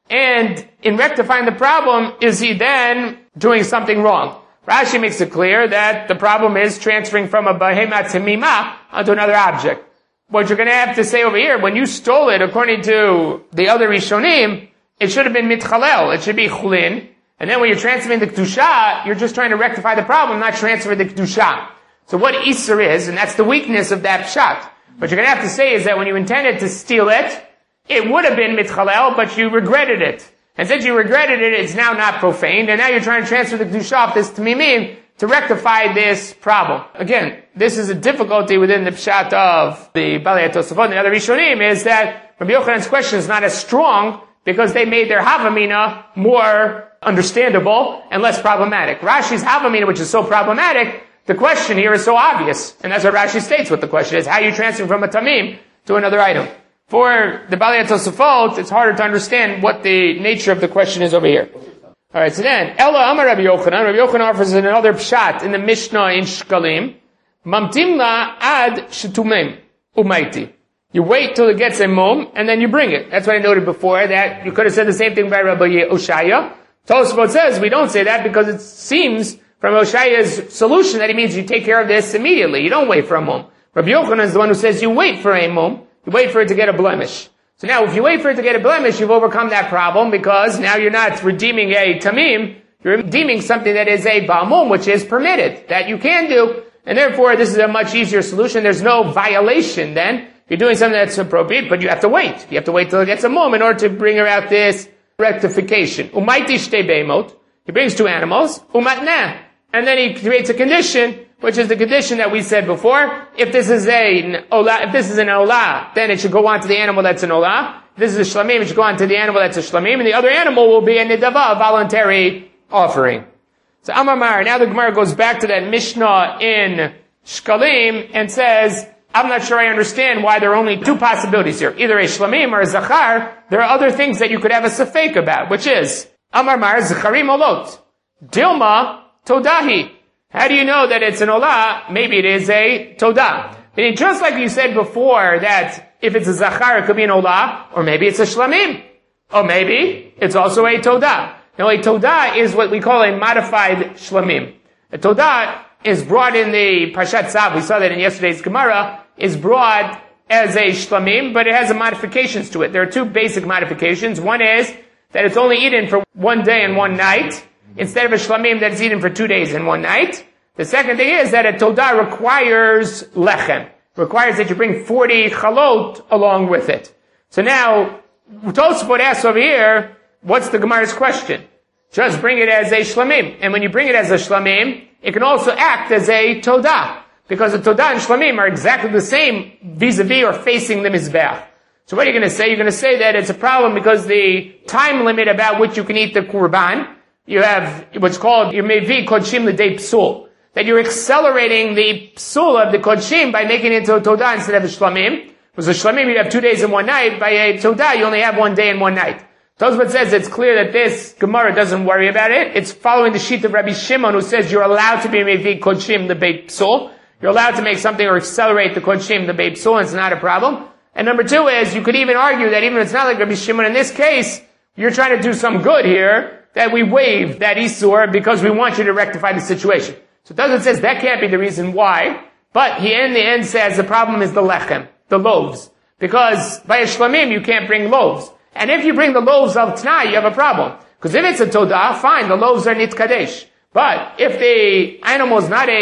And in rectifying the problem, is he then doing something wrong? Rashi makes it clear that the problem is transferring from a behema tamima onto another object. What you're going to have to say over here, when you stole it, according to the other Rishonim, it should have been mitchalel. It should be chulin. And then when you're transferring the kedusha, you're just trying to rectify the problem, not transfer the kedusha. So what Isser is, and that's the weakness of that pshat. What you're going to have to say is that when you intended to steal it, it would have been mitchalel, but you regretted it. And since you regretted it, it's now not profaned, and now you're trying to transfer the kedusha of this tamimim to rectify this problem. Again, this is a difficulty within the pshat of the Balei Tosafot and the other Rishonim, is that Rabbi Yochanan's question is not as strong because they made their Havamina more understandable and less problematic. Rashi's Havamina, which is so problematic, the question here is so obvious. And that's what Rashi states what the question is. How you transfer from a tamim to another item. For the Balei Tosafot, it's harder to understand what the nature of the question is over here. Alright, so then, Ella Amar Rabbi Yochanan. Rabbi Yochanan offers another pshat in the Mishnah in Shkalim. Mamtimla ad shetumim umaiti. You wait till it gets a mum, and then you bring it. That's what I noted before, that you could have said the same thing by Rabbi Oshaya. Tosafot says we don't say that because it seems from Oshaya's solution that he means you take care of this immediately. You don't wait for a mum. Rabbi Yochanan is the one who says you wait for a mum. You wait for it to get a blemish. So now if you wait for it to get a blemish, you've overcome that problem because now you're not redeeming a tamim, you're redeeming something that is a ba'amum, which is permitted, that you can do, and therefore this is a much easier solution. There's no violation then. You're doing something that's appropriate, but you have to wait. You have to wait till it gets a mum in order to bring about this rectification. Umaiti shtei beimot. He brings two animals. Umatneh. And then he creates a condition, which is the condition that we said before. If this is an olah, then it should go on to the animal that's an olah. If this is a shlamim, it should go on to the animal that's a shlamim, and the other animal will be a nidava, a voluntary offering. So Amar, now the Gemara goes back to that Mishnah in Shkalim and says, I'm not sure I understand why there are only two possibilities here. Either a shlamim or a zachar. There are other things that you could have a safek about, which is, Amar zacharim olot. Dilma todahi. How do you know that it's an olah? Maybe it is a todah. Meaning, just like you said before, that if it's a zachar, it could be an olah, or maybe it's a shlamim. Or maybe it's also a todah. Now, a todah is what we call a modified shlamim. A todah is brought in the Parshat Tzav. We saw that in yesterday's Gemara. Is brought as a shlamim, but it has some modifications to it. There are two basic modifications. One is that it's only eaten for 1 day and 1 night, instead of a shlamim that is eaten for 2 days and 1 night. The second thing is that a todah requires lechem. Requires that you bring 40 chalot along with it. So now, Tosafot asks over here, what's the Gemara's question? Just bring it as a shlamim. And when you bring it as a shlamim, it can also act as a todah. Because the todah and shlamim are exactly the same vis-a-vis or facing the mizbeach. So what are you going to say? You're going to say that it's a problem because the time limit about which you can eat the kurban, you have what's called your mevi kodshim l'dei psul. That you're accelerating the psul of the kodshim by making it into a todah instead of a shlamim. Because a shlamim you have 2 days and 1 night. By a todah you only have 1 day and 1 night. Tosafot says it's clear that this Gemara doesn't worry about it. It's following the sheet of Rabbi Shimon who says you're allowed to be mevi kodshim l'dei psul. You're allowed to make something or accelerate the kodshim, the beis psul, and it's not a problem. And number two is, you could even argue that even if it's not like Rabbi Shimon in this case, you're trying to do some good here, that we waive that isur because we want you to rectify the situation. So Tosafot says that can't be the reason why, but he in the end says the problem is the lechem, the loaves. Because by a shlamim you can't bring loaves. And if you bring the loaves of Tanai, you have a problem. Because if it's a todah, fine, the loaves are nitkadesh. But if the animal is not a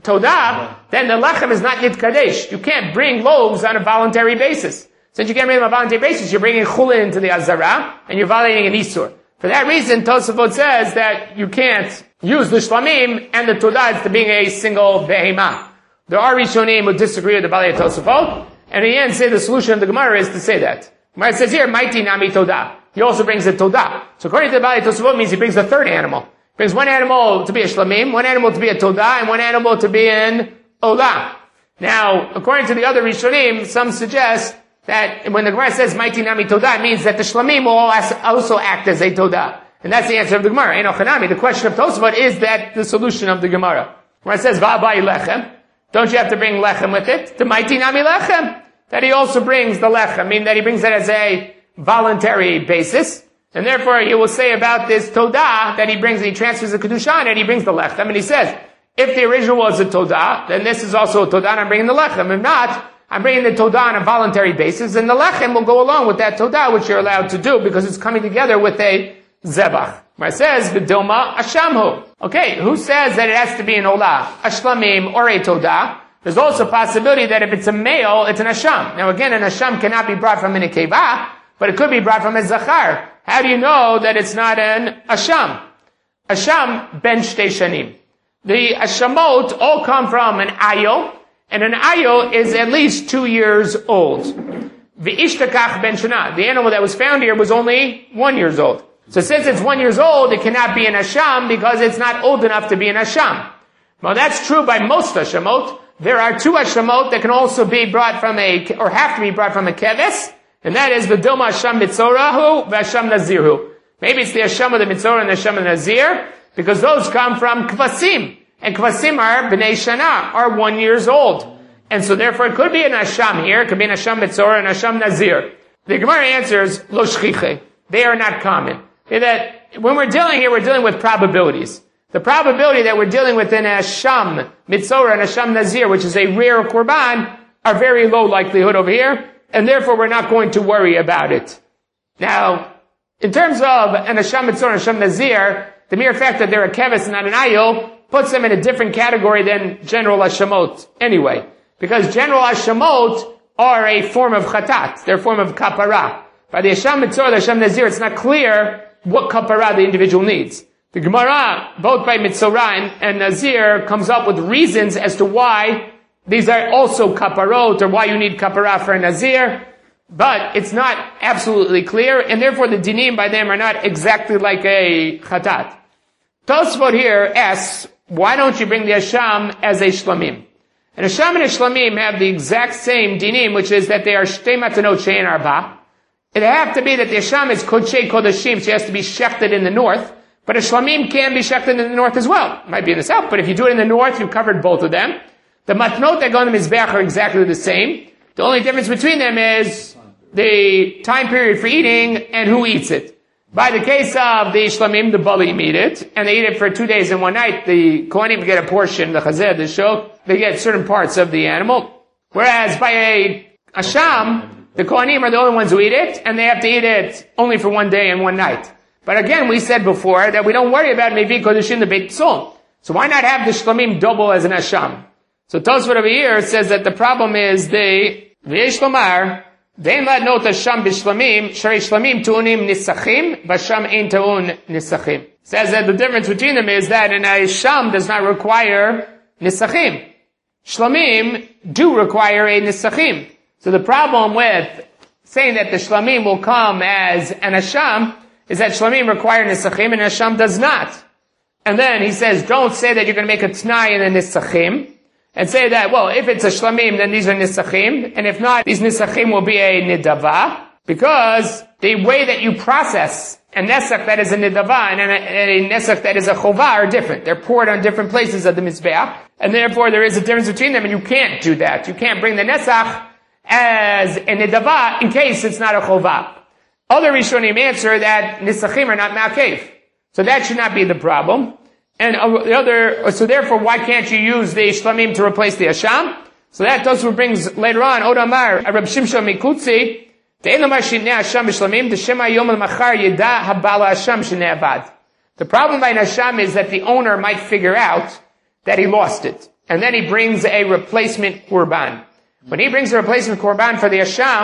Todah, then the lechem is not yet kadesh. You can't bring loaves on a voluntary basis. Since you can't bring them on a voluntary basis, you're bringing chulin into the azara, and you're violating an isur. For that reason, Tosafot says that you can't use the shlamim and the Todah to being a single behemah. There are Rishonim who disagree with the Balei Tosafot, and in the end say the solution of the Gemara is to say that. Gemara says here, Maiti Nami Todah. He also brings the Todah. So according to the Balei Tosafot, means he brings the third animal. He brings one animal to be a shlamim, one animal to be a Todah, and one animal to be an Olah. Now, according to the other Rishonim, some suggest that when the Gemara says Maiti Nami Todah, it means that the shlamim will also act as a Todah. And that's the answer of the Gemara. Eino Chanami. The question of Tosafot is that the solution of the Gemara. Gemara says, Va'abai lechem. Don't you have to bring lechem with it? The Maiti Nami lechem. That he also brings the lechem. I mean that he brings it as a voluntary basis. And therefore he will say about this Todah that he brings, he transfers the Kedusha and he brings the lechem. And he says, if the original was a Todah, then this is also a Todah and I'm bringing the lechem. If not, I'm bringing the Todah on a voluntary basis, and the lechem will go along with that Todah, which you're allowed to do, because it's coming together with a Zebach. It says, V'dilma Ashamhu. Okay, who says that it has to be an Olah, a Shlamim, or a Todah? There's also a possibility that if it's a male, it's an Asham. Now again, an Asham cannot be brought from an Nekeva, but it could be brought from a Zachar. How do you know that it's not an Asham? Asham ben Shtei Shanim. The Ashamot all come from an Ayo, and an ayo is at least 2 years old. V'ishtakach ben shana. The animal that was found here was only 1 year old. So since it's 1 year old, it cannot be an asham because it's not old enough to be an asham. Well, that's true by most ashamot. There are 2 ashamot that can also be brought from or have to be brought from a keves, and that is v'dilma asham mitzorahu v'asham nazirhu. Maybe it's the asham of the mitzorah and the asham of the nazir, because those come from kvasim. And kvasim are b'nei shana, are 1 year old. And so therefore it could be an asham here, it could be an asham mitzorah and asham nazir. The Gemara answers, lo shchiche. They are not common. That when we're dealing here, we're dealing with probabilities. The probability that we're dealing with an asham mitzorah and asham nazir, which is a rare korban, are very low likelihood over here, and therefore we're not going to worry about it. Now, in terms of an asham mitzorah and asham nazir, the mere fact that they're a keves and not an ayil puts them in a different category than general hashamot anyway. Because general hashamot are a form of chatat. They're a form of kapara. By the Hasham Mitzorah, the Hasham Nazir, it's not clear what kapara the individual needs. The Gemara, both by Mitzorah and Nazir, comes up with reasons as to why these are also kaparot, or why you need kapara for a Nazir. But it's not absolutely clear, and therefore the dinim by them are not exactly like a chatat. Tosfot here asks, why don't you bring the Hasham as a Shlamim? And Hasham and a Shlamim have the exact same dinim, which is that they are Shtei Matanot She'en Arba. It have to be that the Hasham is Kodshei Kodashim, so it has to be shechted in the north, but a Shlamim can be shechted in the north as well. It might be in the south, but if you do it in the north, you've covered both of them. The Matnot that go on the Mizbeach are exactly the same. The only difference between them is the time period for eating and who eats it. By the case of the Shlamim, the Balim eat it, and they eat it for 2 days and 1 night. The Kohanim get a portion, the Chazed, the Shok, they get certain parts of the animal. Whereas by a Hasham, the Kohanim are the only ones who eat it, and they have to eat it only for 1 day and 1 night. But again, we said before that we don't worry about Mevi Kodeshim the Beit Tzom. So why not have the Shlamim double as an Hasham? So Tosfot over here says that the problem is V'yesh Lomar, Vein la not Hasham b'Shlamim, Sharei Shlamim tu'unim nisachim, B'Hasham ein tu'un nisachim. Says that the difference between them is that an Hasham does not require nisachim. Shlamim do require a nisachim. So the problem with saying that the Shlamim will come as an Hasham is that Shlamim require nisachim and Hasham does not. And then he says, don't say that you're going to make a t'nai in a nisachim, and say that, well, if it's a shlamim, then these are nisachim, and if not, these nisachim will be a nidava, because the way that you process a nesach that is a nidava and a nesach that is a chovah are different. They're poured on different places of the mizbeach, and therefore there is a difference between them, and you can't do that. You can't bring the nesach as a nidava in case it's not a chovah. Other Rishonim answer that nisachim are not ma'akev. So that should not be the problem. And so therefore, why can't you use the Shlamim to replace the Hasham? So that Tosfot brings later on, Odamar, Rab Shimshon Mikutzi, the problem by an Hasham is that the owner might figure out that he lost it. and then he brings a replacement korban. When he brings a replacement korban for the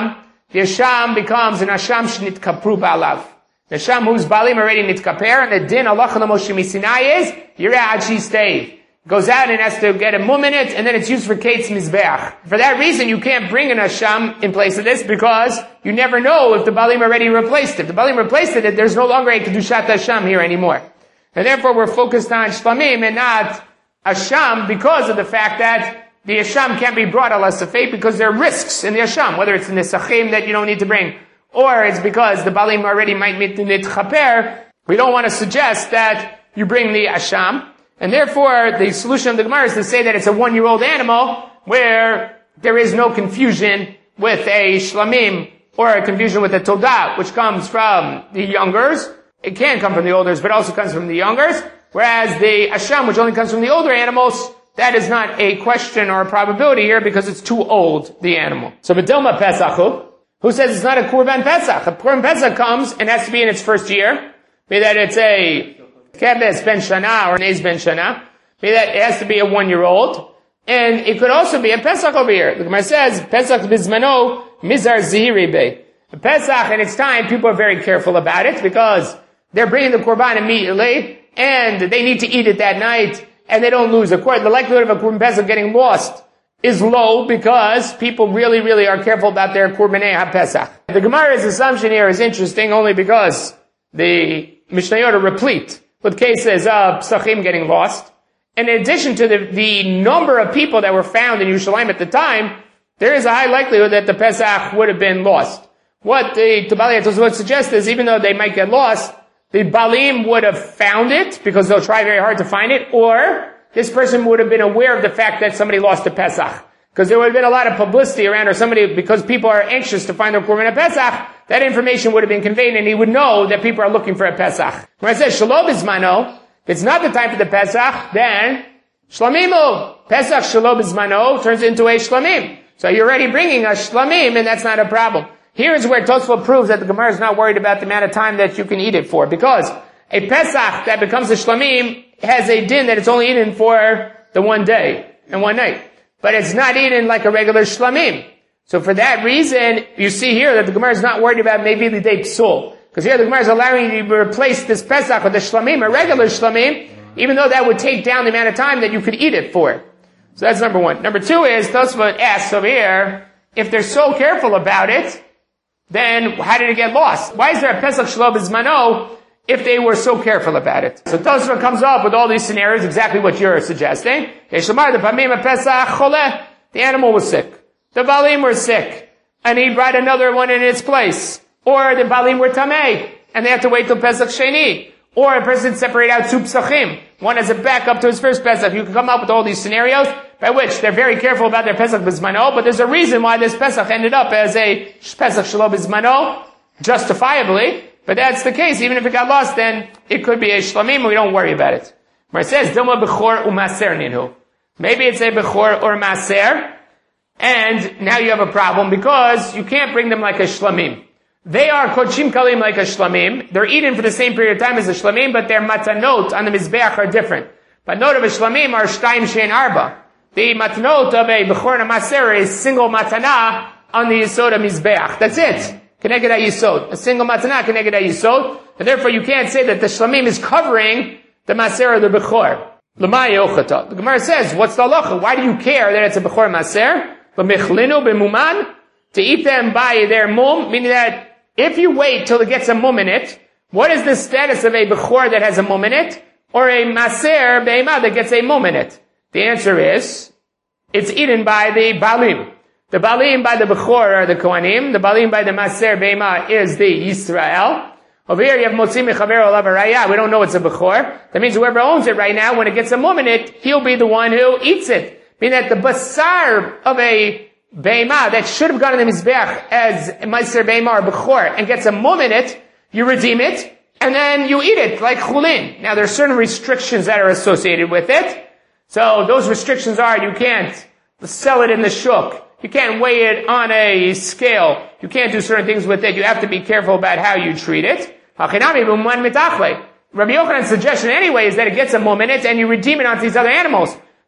Asham becomes an Asham shnit kapru ba'alav. The Asham whose balim already nitkaper, and the din halacha l'Moshe Sinai is yireh ad shisteiv. Goes out and has to get a mum in it, and then it's used for Kate's Mizbeach. For that reason, you can't bring an Asham in place of this, because you never know if the Balim already replaced it. If the Balim replaced it, there's no longer a Kedushat Asham here anymore. And therefore, we're focused on Shlamim and not Asham, because of the fact that the Asham can't be brought ala Safek, because there are risks in the Asham, whether it's in the Nesachim that you don't need to bring, or it's because the Balim already might meet the Nitchaper. We don't want to suggest that you bring the Asham. And therefore, the solution of the Gemara is to say that it's a 1-year-old animal where there is no confusion with a shlamim or a confusion with a todah, which comes from the youngers. It can come from the olders, but also comes from the youngers. Whereas the asham, which only comes from the older animals, that is not a question or a probability here because it's too old, the animal. So, B'dilma Pesachu, who says it's not a Korban Pesach? A Korban Pesach comes and has to be in its first year. Be that it's a Kebes ben Shana or Nez ben Shana. Be that it has to be a 1-year-old. And it could also be a Pesach over here. The Gemara says, Pesach bizmano mizar zihiri be. The Pesach in its time, people are very careful about it because they're bringing the Korban immediately and they need to eat it that night and they don't lose. The likelihood of a Korban Pesach getting lost is low because people really, really are careful about their Korbanei HaPesach. The Gemara's assumption here is interesting only because the Mishnayot are replete with cases of Psachim getting lost. And in addition to the number of people that were found in Yerushalayim at the time, there is a high likelihood that the Pesach would have been lost. What the Tobaliat would suggest is even though they might get lost, the Balim would have found it because they'll try very hard to find it, or this person would have been aware of the fact that somebody lost a Pesach. Because there would have been a lot of publicity around, or somebody, because people are anxious to find their Korban Pesach, that information would have been conveyed and he would know that people are looking for a Pesach. When I say Shalom Bizmano, if it's not the time for the Pesach, then Shlamimu. Pesach Shalom Bizmano turns into a Shlamim. So you're already bringing a Shlamim and that's not a problem. Here is where Tosfot proves that the Gemara is not worried about the amount of time that you can eat it for. Because a Pesach that becomes a Shlamim has a din that it's only eaten for the 1 day and 1 night. But it's not eaten like a regular Shlamim. So for that reason, you see here that the Gemara is not worried about maybe the day Psul. Because here the Gemara is allowing you to replace this Pesach with a Shlamim, a regular Shlamim, even though that would take down the amount of time that you could eat it for. So that's number one. Number two is, Tosfot asks over here, if they're so careful about it, then how did it get lost? Why is there a Pesach Shalom Bizmano if they were so careful about it? So Tosfot comes up with all these scenarios, exactly what you're suggesting. The animal was sick. The Balim were sick. And he brought another one in its place. Or the Balim were Tameh. And they have to wait till Pesach Sheni. Or a person separate out two Pesachim. One as a backup to his first Pesach. You can come up with all these scenarios by which they're very careful about their Pesach Bizmano, but there's a reason why this Pesach ended up as a Pesach Shalom Bizmano, justifiably. But that's the case. Even if it got lost, then it could be a Shlamim, we don't worry about it. Where it says, Dilma Bechor u'Maser ninhu. Maybe it's a Bechor or Maser, and now you have a problem because you can't bring them like a Shlamim. They are Kodshim Kalim like a Shlamim. They're eaten for the same period of time as a Shlamim, but their matanot on the Mizbeach are different. Matanot of a Shlamim are Shtaim Shein Arba. The matanot of a Bechor and a Maser is single matana on the Yisod of Mizbeach. That's it. Keneged HaYisod. A single matana Keneged HaYisod. And therefore you can't say that the Shlamim is covering the Maser or the Bechor. L'may yochata. The Gemara says, what's the halacha? Why do you care that it's a Bechor Maser? B'michlinu b'muman? To eat them by their mum, meaning that if you wait till it gets a mum in it, what is the status of a Bechor that has a mum in it? Or a Maser Be'ema that gets a mum in it? The answer is, it's eaten by the Balim. The Balim by the Bechor are the Kohanim. The Balim by the Maser Be'ema is the Yisrael. Over here you have Motzi Mechaver Olav Araya. We don't know it's a Bechor. That means whoever owns it right now, when it gets a mum in it, he'll be the one who eats it. Meaning that the Basar of a Be'ema that should have gone in the Mizbeach as Maser Be'ema or Bechor and gets a mum in it, you redeem it, and then you eat it like Chulin. Now there are certain restrictions that are associated with it. So those restrictions are you can't sell it in the shuk. You can't weigh it on a scale. You can't do certain things with it. You have to be careful about how you treat it. Rabbi Yochanan's suggestion anyway is that it gets a mum in it and you redeem it onto these other animals.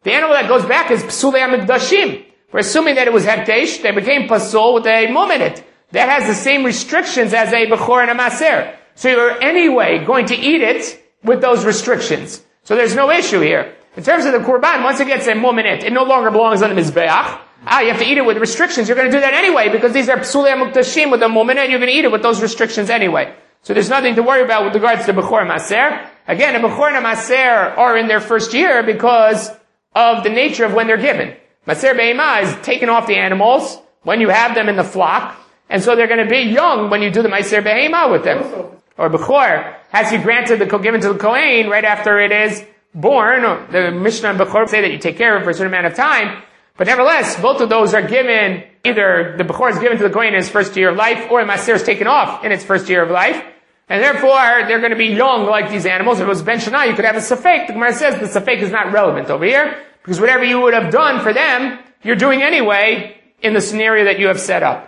The animal that goes back is Psulei HaMikdashim. We're assuming that it was Hekdesh, they became Pasul with a mum in it. That has the same restrictions as a Bechor and a Maser. So you're anyway going to eat it with those restrictions. So there's no issue here. In terms of the Korban, once it gets a mum in it no longer belongs on the Mizbeach. You have to eat it with restrictions. You're going to do that anyway, because these are Psulei HaMikdashim with a mum in it, you're going to eat it with those restrictions anyway. So there's nothing to worry about with regards to Bechor and Maser. Again, a Bechor and a Maser are in their first year because of the nature of when they're given. Maser Be'ema is taken off the animals when you have them in the flock, and so they're going to be young when you do the Maser Be'ema with them. Or Bechor has to be granted given to the Kohen right after it is born. The Mishnah and Bechor say that you take care of it for a certain amount of time. But nevertheless, both of those are given, either the Bechor is given to the Kohen in his first year of life, or the Maser is taken off in its first year of life. And therefore, they're going to be young like these animals. If it was Ben Shana, you could have a Safek. The Gemara says the Safek is not relevant over here, because whatever you would have done for them, you're doing anyway in the scenario that you have set up.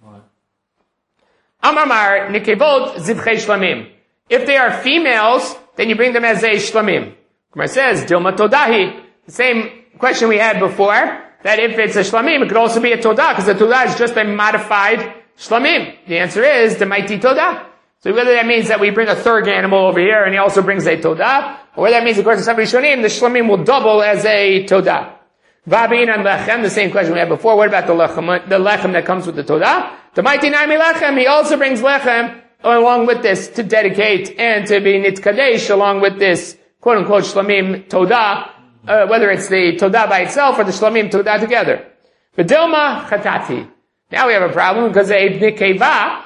Amar Nikevot Zivchei Shlamim. If they are females, then you bring them as a Shlamim. Gemara says, Dilma Todahi. The same question we had before, that if it's a Shlamim, it could also be a Todah, because the Todah is just a modified Shlamim. The answer is the Mighty Todah. So whether that means that we bring a third animal over here and he also brings a Todah, or whether that means according to some Rishonim, the Shlamim will double as a Todah. Vabin and Lechem, the same question we had before. What about the Lechem that comes with the Todah? The Mighty Naimi Lechem, he also brings Lechem along with this to dedicate and to be Nitkadesh along with this quote unquote Shlamim Todah, whether it's the Todah by itself or the Shlamim Todah together. V'dilma Chatati. Now we have a problem because a Nikeva,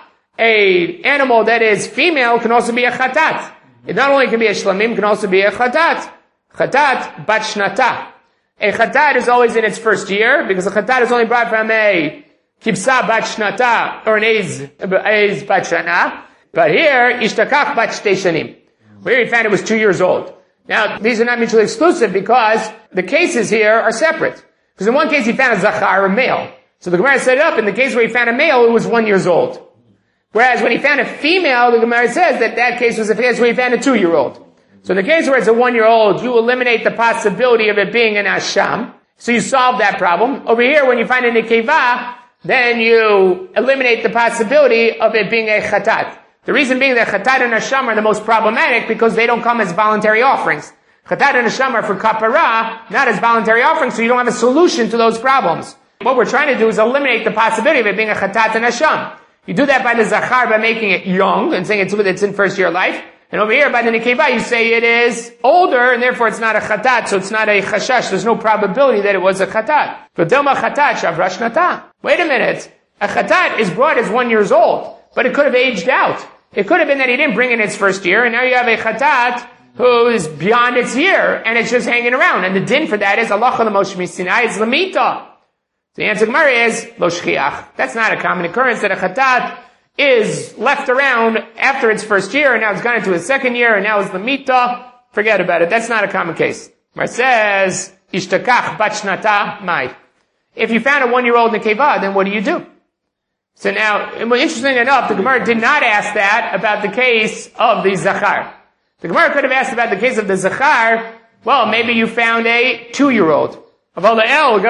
a animal that is female, can also be a Chatat. It not only can be a Shlamim, can also be a Chatat. Chatat Bat Shnata. A Chatat is always in its first year, because a Chatat is only brought from a Kibsa Bat Shnata, or an Eiz Bat Shana. But here, Ishtakach Bat Shtei Shanim. Where he found it was 2 years old. Now, these are not mutually exclusive because the cases here are separate. Because in one case he found a Zachar, a male. So the Gemara set it up, in the case where he found a male, it was 1 year old. Whereas when he found a female, the Gemara says that case was the case where he found a 2-year-old. So in the case where it's a 1-year-old, you eliminate the possibility of it being an Asham. So you solve that problem. Over here, when you find a Nikeva, then you eliminate the possibility of it being a Chatat. The reason being that Chatat and Asham are the most problematic because they don't come as voluntary offerings. Chatat and Asham are for Kapara, not as voluntary offerings, so you don't have a solution to those problems. What we're trying to do is eliminate the possibility of it being a Chatat and Asham. You do that by the Zachar, by making it young, and saying it's in first year of life. And over here, by the Nikeva, you say it is older, and therefore it's not a Chatat, so it's not a Chashash. There's no probability that it was a Chatat. V'delma Chatat Shavra Shnata. Wait a minute. A Chatat is brought as 1 year old, but it could have aged out. It could have been that he didn't bring in its first year, and now you have a Chatat who is beyond its year, and it's just hanging around. And the din for that is Allah Moshe Sinai, it's Lamita. The answer to Gemara is Lo Shchiach. That's not a common occurrence that a Chatat is left around after its first year, and now it's gone into its second year, and now it's Lamita. Forget about it. That's not a common case. Gemara says, Ishtakach Bat Shnata Mai. If you found a 1-year-old Nekeva, then what do you do? So now, interesting enough, the Gemara did not ask that about the case of the Zachar. The Gemara could have asked about the case of the Zachar, well, maybe you found a 2-year-old. How come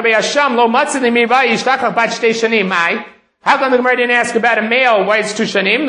the Gemara didn't ask about a male, why it's 2 shanim?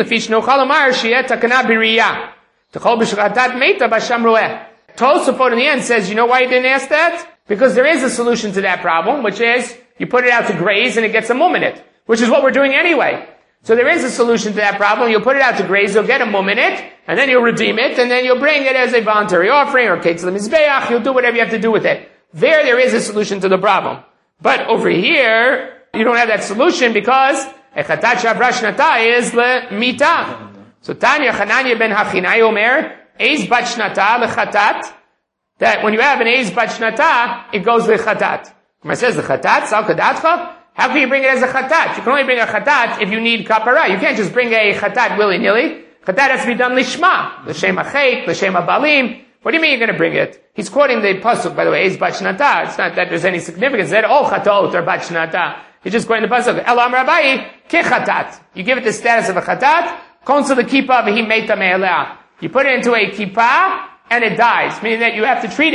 Tosafot in the end says, you know why you didn't ask that? Because there is a solution to that problem, which is, you put it out to graze and it gets a mum in it, which is what we're doing anyway. So there is a solution to that problem. You'll put it out to graze, you'll get a mum in it, and then you'll redeem it, and then you'll bring it as a voluntary offering, or Ketz L'Mizbeach, you'll do whatever you have to do with it. There is a solution to the problem. But over here, you don't have that solution because a Chatat Shavra Shnata is L'Mita. So Tanya Chananya ben Hachinai Omer, Eiz Bat Shnata L'Chatat, that when you have an Eiz Bat Shnata, it goes L'Chatat. It says the Chatat, Sal Kadatcha, how can you bring it as a Chatat? You can only bring a Chatat if you need Kapara. You can't just bring a Chatat willy-nilly. Chatat has to be done Lishma, L'Shem HaChet, L'Shem HaBalim. What do you mean you're going to bring it? He's quoting the pasuk, by the way, Eiz Bat Shnata. It's not that there's any significance that all chatot are Bat Shnata. He's just quoting the pasuk. Elam Rabbai ke chatat. You give it the status of a chatat. Konsul the kippah v'hi meita me'elea. You put it into a kippah and it dies, meaning that you have to treat it.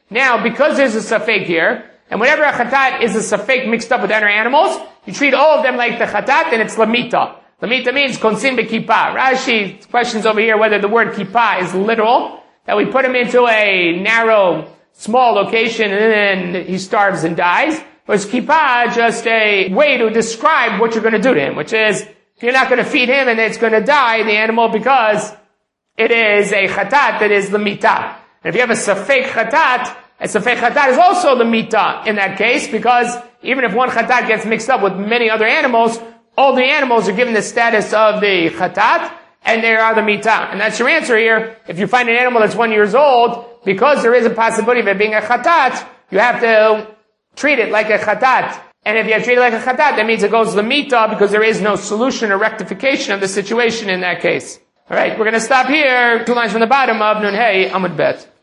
Now, because there's a safek here, and whenever a chatat is a safek mixed up with other animals, you treat all of them like the chatat, and it's lamita. Lamita means konsin bekippah. Rashi questions over here whether the word kippah is literal, that we put him into a narrow, small location, and then he starves and dies. Or is kippah just a way to describe what you're going to do to him, which is, you're not going to feed him and it's going to die, the animal, because it is a chatat that is the mitah. And if you have a safek chatat, a safek chatat is also the mitah in that case, because even if one chatat gets mixed up with many other animals, all the animals are given the status of the chatat, and they are the mitah. And that's your answer here. If you find an animal that's 1 year old, because there is a possibility of it being a chatat, you have to treat it like a chatat. And if you treat it like a chatat, that means it goes lamita because there is no solution or rectification of the situation in that case. Alright, we're going to stop here. 2 lines from the bottom of Nun Hey Amud Bet.